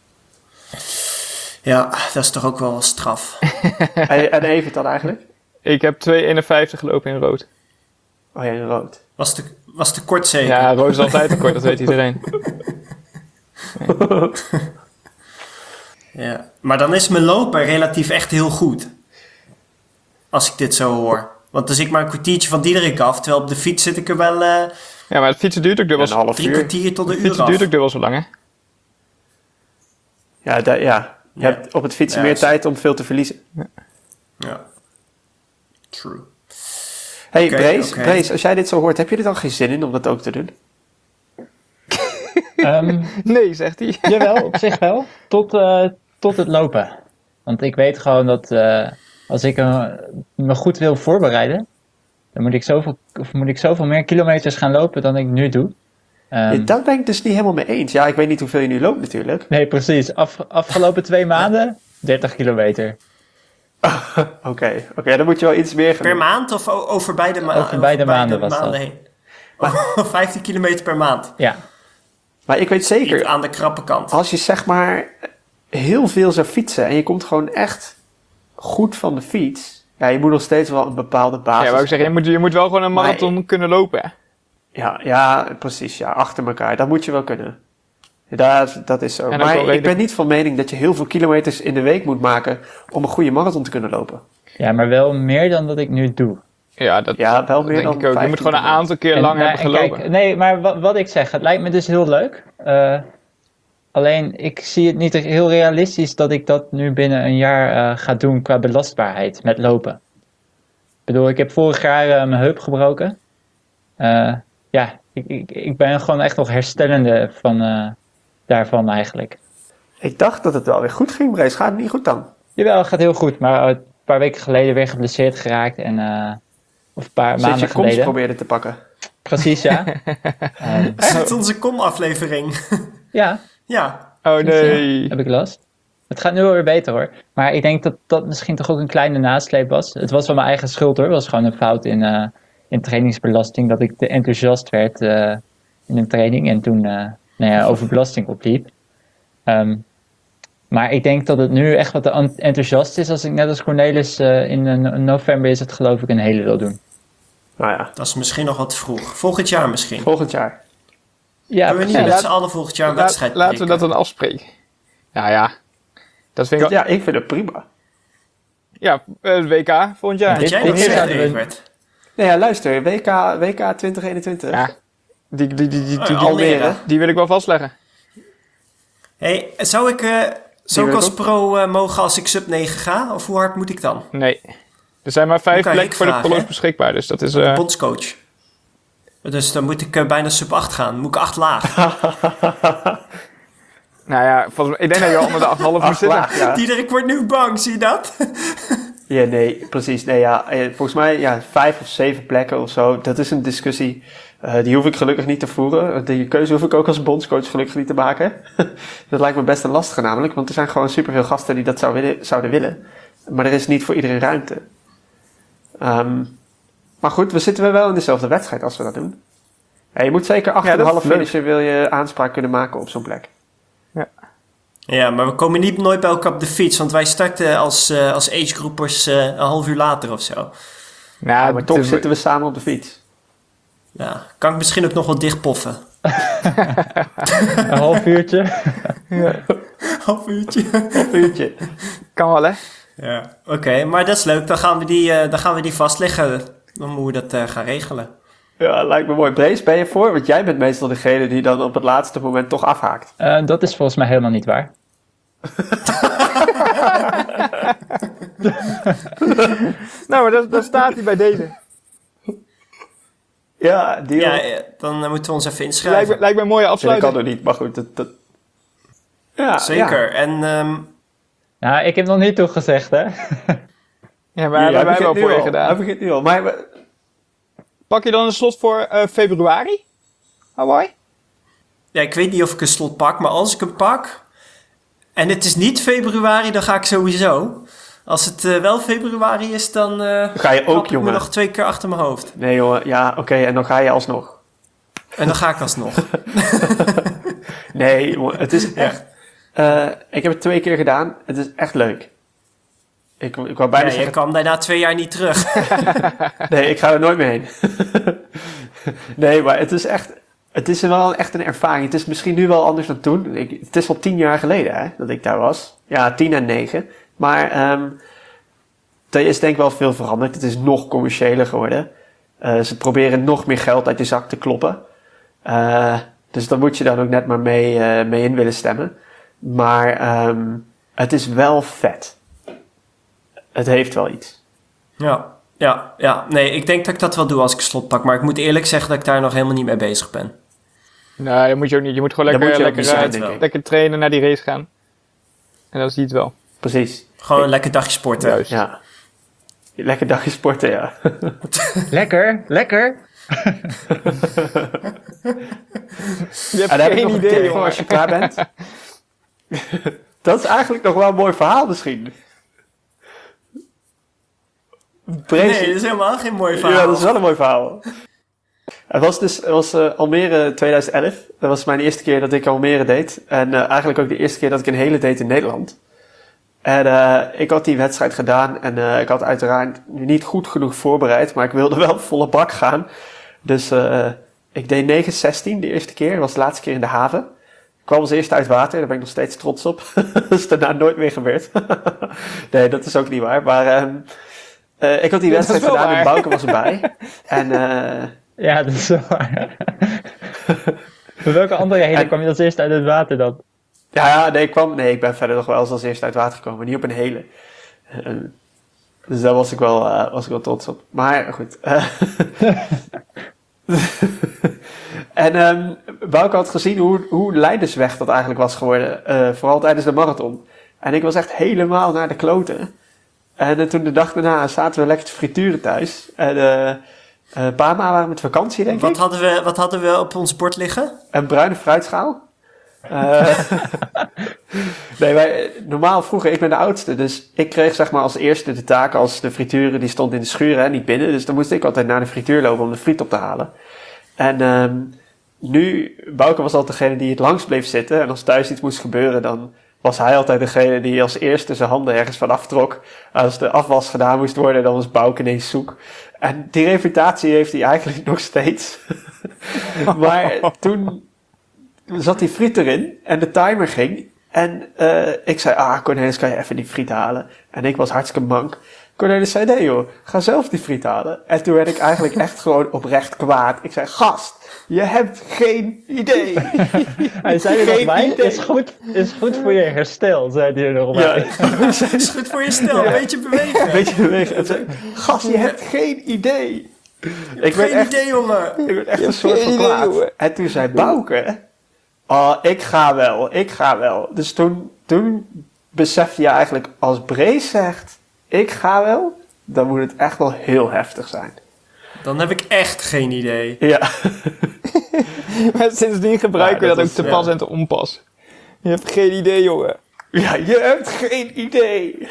Ja, dat is toch ook wel straf. en, en Evert dan eigenlijk? Ik heb twee eenenvijftig gelopen in rood. Oh ja, in rood. Was te, was te kort zeker? Ja, rood is altijd te kort, dat weet iedereen. Ja. Maar dan is mijn lopen relatief echt heel goed. Als ik dit zo hoor. Want dan zit ik maar een kwartiertje van Diederik af. Terwijl op de fiets zit ik er wel uh, Ja, maar het fietsen duurt ook dubbel Een half drie uur. kwartier tot een uur fietsen af. duurt ook dubbel zo lang, hè? Ja, da- ja. je Ja. hebt op het fietsen Ja, meer is- tijd om veel te verliezen. Ja. True. Hey, Oké, Brace, oké. Brace, als jij dit zo hoort, heb je er dan geen zin in om dat ook te doen? Ehm, Nee, zegt hij. Jawel, op zich wel. Tot, eh, tot het lopen. Want ik weet gewoon dat eh, als ik eh, me goed wil voorbereiden, dan moet ik, zoveel, of moet ik zoveel meer kilometers gaan lopen dan ik nu doe. Ehm, Ja, daar ben ik dus niet helemaal mee eens. Ja, ik weet niet hoeveel je nu loopt natuurlijk. Nee, precies. Af, afgelopen twee maanden, dertig kilometer. Oké, oké, dan moet je wel iets meer gaan Per doen. maand of o- over beide, ma- Over beide maanden was dat. heen? Oh, vijftien kilometer per maand. Ja, Maar ik weet Niet zeker, aan de krappe kant. als je zeg maar heel veel zou fietsen en je komt gewoon echt goed van de fiets. Ja, je moet nog steeds wel een bepaalde basis. Ja, wou ik zeggen, je moet, je moet wel gewoon een Maar- marathon kunnen lopen, hè? Ja, ja, precies. Ja, achter elkaar. Dat moet je wel kunnen. Dat, dat is zo. En ook Maar wel ik redelijk- ben niet van mening dat je heel veel kilometers in de week moet maken om een goede marathon te kunnen lopen. ja, maar wel meer dan dat ik nu doe. Ja, dat Ja, wel meer denk dan ik ook. Je moet vijftien gewoon een per maand. aantal keer En, lang nou, hebben en gelopen. kijk, nee, maar wat, wat ik zeg, het lijkt me dus heel leuk. Eh, alleen, ik zie het niet heel realistisch dat ik dat nu binnen een jaar eh, ga doen qua belastbaarheid met lopen. Ik bedoel, ik heb vorig jaar eh, mijn heup gebroken. Eh, ja, ik, ik, ik ben gewoon echt nog herstellende van, eh, daarvan eigenlijk. Ik dacht dat het wel weer goed ging, Brace. Gaat het niet goed dan? Jawel, het gaat heel goed, maar een paar weken geleden weer geblesseerd geraakt. En, eh, of een paar Sinds maanden je komst geleden. probeerde te pakken. Precies, ja. Ehm, Is het onze kom-aflevering? ja, Ja. Oh Ja, nee. heb ik last. Het gaat nu wel weer beter hoor. Maar ik denk dat dat misschien toch ook een kleine nasleep was. Het was wel mijn eigen schuld hoor. Het was gewoon een fout in, eh, in trainingsbelasting. Dat ik te enthousiast werd eh, in een training. En toen eh, nou ja, over belasting opliep. Ehm, maar ik denk dat het nu echt wat te en- enthousiast is. Als ik net als Cornelis eh, in eh, no- november is het geloof ik een hele wil doen. Nou ja, Dat is misschien nog wat vroeg. Volgend jaar misschien. volgend jaar. Ja, Kunnen we niet precies. met laat- z'n allen volgend jaar een Laat- wedstrijd laten we prikken? dat dan afspreken. Ja, ja. Dat vind ik wel... Ja, ik vind het prima. Ja, eh, het W K volgend jaar. Dat jij Dit dat keer zegt, zouden we- Evert. Nee, ja, luister. W K, W K twintig eenentwintig. Ja. Die, die, die, die, die, Oh, die, Almere. die wil ik wel vastleggen. Hey, zou ik, eh, zou ik wil ik als ook. pro eh, mogen als ik sub negen ga? Of hoe hard moet ik dan? Nee. Er zijn maar vijf kan plekken ik voor de vragen, polo's hè? beschikbaar, dus dat is... De eh bondscoach. Dus dan moet ik eh, bijna sub acht gaan. Moet ik acht laag. nou ja, volgens mij, ik denk dat je al onder de acht komma vijf moet zitten. laag, ja. Diederik wordt nu bang, zie je dat? Ja, nee, precies. Nee, ja, eh, volgens mij ja, vijf of zeven plekken of zo. Dat is een discussie. eh, die hoef ik gelukkig niet te voeren. Die keuze hoef ik ook als bondscoach gelukkig niet te maken. Dat lijkt me best een lastige namelijk. Want er zijn gewoon superveel gasten die dat zou willen, zouden willen. Maar er is niet voor iedereen ruimte. Ehm, maar goed, we zitten wel in dezelfde wedstrijd als we dat doen. Ja, je moet zeker achter Ja, de dat halve is leuk. finisher wil je aanspraak kunnen maken op zo'n plek. Ja, maar we komen niet nooit bij elkaar op de fiets. Want wij starten als, eh als agegroepers eh een half uur later of zo. Nou, Ja, maar toch het is- zitten we samen op de fiets. Ja, kan ik misschien ook nog wel dicht poffen. Een half uurtje. Half uurtje. Een uurtje. kan wel, hè? Ja, oké. Maar dat is leuk. Dan gaan we die, eh, dan gaan we die vastleggen. Dan moeten we dat eh, gaan regelen. Ja, lijkt me mooi. Brace, ben je voor? Want jij bent meestal degene die dan op het laatste moment toch afhaakt. Eh, dat is volgens mij helemaal niet waar. Nou, maar dat, dat staat hij bij deze. Ja, die Ja, eh, dan eh, moeten we ons even Lijkt inschrijven. me, lijkt me een mooie dat kan afsluiting. er niet, maar goed. Dat, dat... Ja, Zeker. En ehm, Nou, ik heb nog niet toegezegd hè. Ja, Ja, maar hebben wij begint wel nu voor je al. gedaan. Hij begint nu al. Maar we- Pak je dan een slot voor eh, februari? Hawaii? ja, ik weet niet of ik een slot pak, maar als ik hem pak en het is niet februari, dan ga ik sowieso. Als het eh, wel februari is, dan eh ga je klap ook, ik me jongen. nog twee keer achter mijn hoofd. Nee, jongen. Ja, oké. en dan ga je alsnog. En dan ga ik alsnog. Nee, jongen. Het is echt... eh, ik heb het twee keer gedaan. Het is echt leuk. Ik, ik wou bijna Ja, je zeggen... kwam daarna twee jaar niet terug. Nee, ik ga er nooit meer heen. Nee, maar het is echt... Het is wel echt een ervaring. Het is misschien nu wel anders dan toen. Ik, het is al tien jaar geleden hè, dat ik daar was. Ja, tien en negen. Maar ehm, er is denk ik wel veel veranderd. Het is nog commerciëler geworden. Uh, ze proberen nog meer geld uit je zak te kloppen. Uh, dus dan moet je dan ook net maar mee, uh, mee in willen stemmen. Maar um, het is wel vet. Het heeft wel iets. Ja, ja, ja. Nee, ik denk dat ik dat wel doe als ik slot pak. Maar ik moet eerlijk zeggen dat ik daar nog helemaal niet mee bezig ben. Nee, dat moet je ook niet. Je moet gewoon Dat lekker, moet je ook lekker, niet zijn, uh, denk ik. lekker trainen, naar die race gaan. En dan zie je het wel. Precies. Gewoon een lekker dagje sporten. Juist. Ja. Lekker dagje sporten, ja. Lekker, lekker. Je hebt En dan heb ik geen nog een idee, tip voor jongen. als je klaar bent. Dat is eigenlijk nog wel een mooi verhaal misschien. Brace- Nee, dat is helemaal geen mooi verhaal. Ja, dat is wel een mooi verhaal. Het was dus het was, uh, Almere twintig elf. Dat was mijn eerste keer dat ik Almere deed. En uh, eigenlijk ook de eerste keer dat ik een hele deed in Nederland. En uh, ik had die wedstrijd gedaan. En uh, ik had uiteraard niet goed genoeg voorbereid. Maar ik wilde wel volle bak gaan. Dus uh, ik deed negen zestien de eerste keer. Dat was de laatste keer in de haven. Ik kwam als eerste uit water. Daar ben ik nog steeds trots op. Dat is daarna nooit meer gebeurd. Nee, dat is ook niet waar. Maar um, uh, ik had die Dat is wedstrijd wel gedaan waar. en Bouke was erbij. En... Uh, Ja, dat is wel waar. Voor welke andere hele En- kwam je als eerste uit het water dan? Ja, ja, nee, ik kwam, nee, ik ben verder nog wel eens als eerste uit water gekomen, maar niet op een hele. Uh, dus daar was ik wel, uh, was ik wel trots op. Maar goed. Uh, en um, Bouke had gezien hoe, hoe leidersweg dat eigenlijk was geworden, uh, vooral tijdens de marathon. En ik was echt helemaal naar de kloten. En uh, toen de dag daarna zaten we lekker te frituren thuis. En uh, uh, een paar maanden waren we met vakantie, denk Wat ik. hadden, we, wat hadden we op ons bord liggen? Een bruine fruitschaal. Uh, nee, wij, normaal vroeger, ik ben de oudste, dus ik kreeg zeg maar als eerste de taak als de frituren, die stond in de schuur, hè, niet binnen. Dus dan moest ik altijd naar de frituur lopen om de friet op te halen. En um, nu, Bouke was altijd degene die het langst bleef zitten. En als thuis iets moest gebeuren, dan was hij altijd degene die als eerste zijn handen ergens van aftrok. Als de afwas gedaan moest worden, dan was Bouke ineens zoek. En die reputatie heeft hij eigenlijk nog steeds. Maar toen zat die friet erin en de timer ging. En uh, ik zei, ah Cornelis, kan je even die friet halen? En ik was hartstikke mank. Cornelis zei, nee joh, ga zelf die friet halen. En toen werd ik eigenlijk echt gewoon oprecht kwaad. Ik zei, gast, je hebt geen idee. Hij zei er nog Geen bij, idee. is goed, is goed voor je herstel, zei hij er nog Ja, bij. Dat is goed voor je stel, een beetje bewegen. een beetje bewegen. En zei, gast, je hebt geen idee. Ik werd Geen echt, idee, jongen. ik werd echt Je een hebt soort geen van idee, kwaad. jongen. En toen zei Bouke, oh, ik ga wel, ik ga wel. Dus toen, toen besefte je eigenlijk, als Brace zegt, ik ga wel, dan moet het echt wel heel heftig zijn. Dan heb ik echt geen idee. Ja, Maar sindsdien gebruiken we Ja, dat, dat ook was- te pas ja. en te onpas. Je hebt geen idee, jongen. ja je hebt geen idee.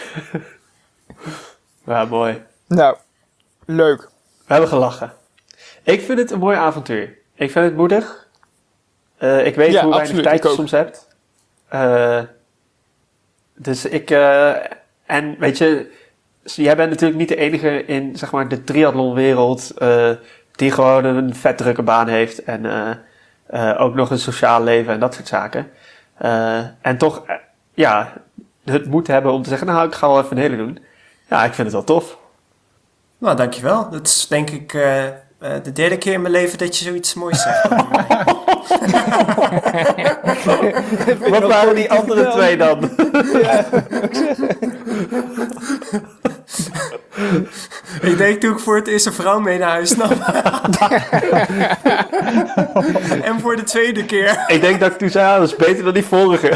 Ja, mooi. Nou, leuk. We hebben gelachen. Ik vind het een mooi avontuur. Ik vind het moedig. Uh, ik weet Ja, hoe weinig absoluut, tijd ik je ook. soms hebt. Uh, dus ik... Uh, en weet je... Jij bent natuurlijk niet de enige in zeg maar, de triathlonwereld... Uh, die gewoon een vet drukke baan heeft. En uh, uh, ook nog een sociaal leven en dat soort zaken. Uh, en toch... Uh, ja, het moed hebben om te zeggen... Nou, ik ga wel even een hele doen. Ja, ik vind het wel tof. Nou, dankjewel. Dat is denk ik uh, uh, de derde keer in mijn leven dat je zoiets moois zegt over mij. Wat waren die andere twee dan? Ik denk toen ik voor het eerst een vrouw mee naar huis nam. En voor de tweede keer. Ik denk dat ik toen zei, ah, dat is beter dan die vorige.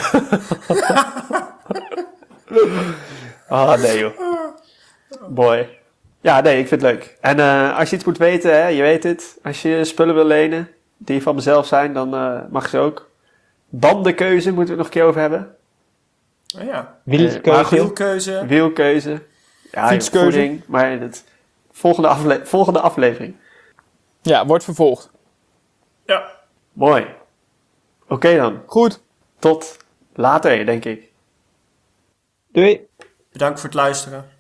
Ah, nee joh. Mooi. Ja, nee, ik vind het leuk. En uh, als je iets moet weten, hè, je weet het. Als je spullen wil lenen, die van mezelf zijn, dan uh, mag ze ook. Bandenkeuze moeten we het nog een keer over hebben. Oh ja. Wielkeuze. maar goed. Wielkeuze. Wielkeuze. Ja, joh, Fietskeuze. voeding. Maar het volgende, afle- volgende aflevering. Ja, wordt vervolgd. Ja. Mooi. Oké okay dan. Goed. Tot later, denk ik. Doei. Bedankt voor het luisteren.